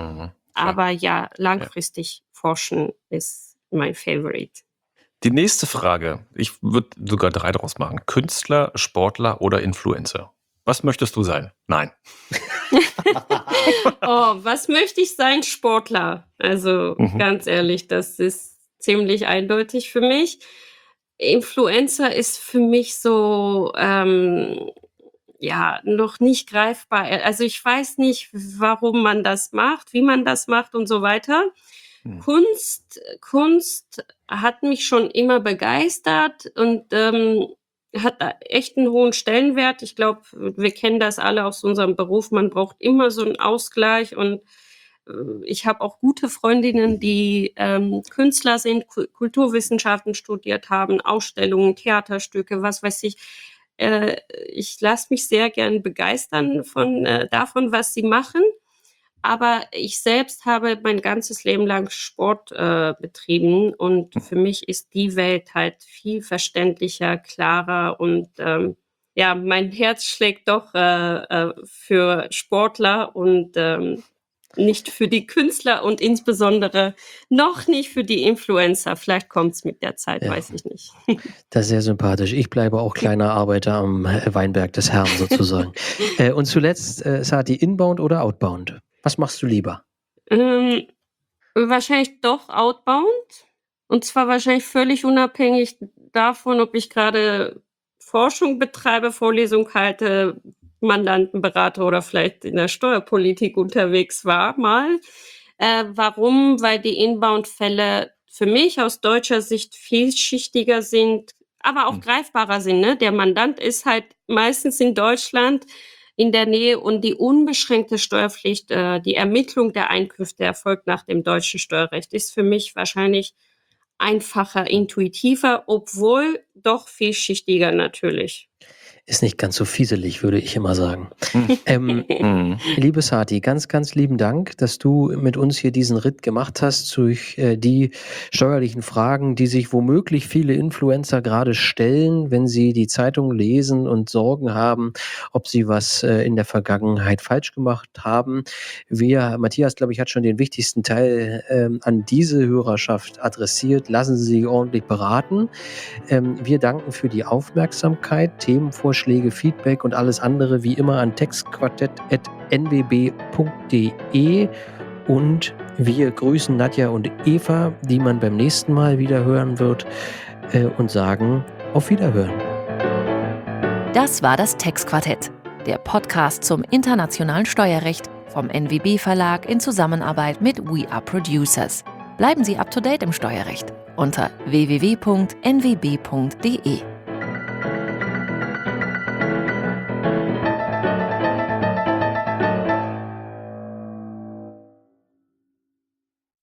Speaker 2: aber ja, langfristig forschen ist mein Favorite.
Speaker 1: Die nächste Frage, ich würde sogar drei draus machen. Künstler, Sportler oder Influencer? Was möchtest du sein? Nein.
Speaker 2: Oh, was möchte ich sein? Sportler. Also
Speaker 1: Mhm.
Speaker 2: ganz ehrlich, das ist ziemlich eindeutig für mich. Influencer ist für mich so, ähm, ja, noch nicht greifbar. Also ich weiß nicht, warum man das macht, wie man das macht und so weiter.
Speaker 1: Hm.
Speaker 2: Kunst, Kunst hat mich schon immer begeistert und ähm, hat da echt einen hohen Stellenwert. Ich glaube, wir kennen das alle aus unserem Beruf. Man braucht immer so einen Ausgleich und äh, ich habe auch gute Freundinnen, die ähm, Künstler sind, Ku- Kulturwissenschaften studiert haben, Ausstellungen, Theaterstücke, was weiß ich. Äh, ich lasse mich sehr gern begeistern von äh, davon, was sie machen. Aber ich selbst habe mein ganzes Leben lang Sport äh, betrieben und für mich ist die Welt halt viel verständlicher, klarer und ähm, ja, mein Herz schlägt doch äh, äh, für Sportler und ähm, nicht für die Künstler und insbesondere noch nicht für die Influencer. Vielleicht kommt es mit der Zeit,
Speaker 3: Ja.
Speaker 2: weiß ich nicht.
Speaker 3: Das ist sehr sympathisch. Ich bleibe auch kleiner Arbeiter am äh, Weinberg des Herrn sozusagen. äh, und zuletzt, äh, Sati, Inbound oder Outbound? Was machst du lieber?
Speaker 2: Ähm, wahrscheinlich doch outbound. Und zwar wahrscheinlich völlig unabhängig davon, ob ich gerade Forschung betreibe, Vorlesung halte, Mandanten berate oder vielleicht in der Steuerpolitik unterwegs war mal. Äh, warum? Weil die Inbound-Fälle für mich aus deutscher Sicht vielschichtiger sind, aber auch
Speaker 1: Hm.
Speaker 2: greifbarer sind. Ne? Der Mandant ist halt meistens in Deutschland in der Nähe und die unbeschränkte Steuerpflicht, äh, die Ermittlung der Einkünfte erfolgt nach dem deutschen Steuerrecht, ist für mich wahrscheinlich einfacher, intuitiver, obwohl doch vielschichtiger natürlich.
Speaker 3: Ist nicht ganz so fieselig, würde ich immer sagen.
Speaker 1: Hm.
Speaker 3: Ähm,
Speaker 1: Hm.
Speaker 3: liebe Sati, ganz, ganz lieben Dank, dass du mit uns hier diesen Ritt gemacht hast durch äh, die steuerlichen Fragen, die sich womöglich viele Influencer gerade stellen, wenn sie die Zeitung lesen und Sorgen haben, ob sie was äh, in der Vergangenheit falsch gemacht haben. Wir, Matthias, glaube ich, hat schon den wichtigsten Teil ähm, an diese Hörerschaft adressiert. Lassen Sie sich ordentlich beraten. Ähm, wir danken für die Aufmerksamkeit, Themenvorschläge, Feedback und alles andere wie immer an textquartett at n w b punkt d e und wir grüßen Nadja und Eva, die man beim nächsten Mal wieder hören wird äh, und sagen auf Wiederhören.
Speaker 4: Das war das Textquartett, der Podcast zum internationalen Steuerrecht vom N W B Verlag in Zusammenarbeit mit We Are Producers. Bleiben Sie up to date im Steuerrecht unter w w w punkt n w b punkt d e.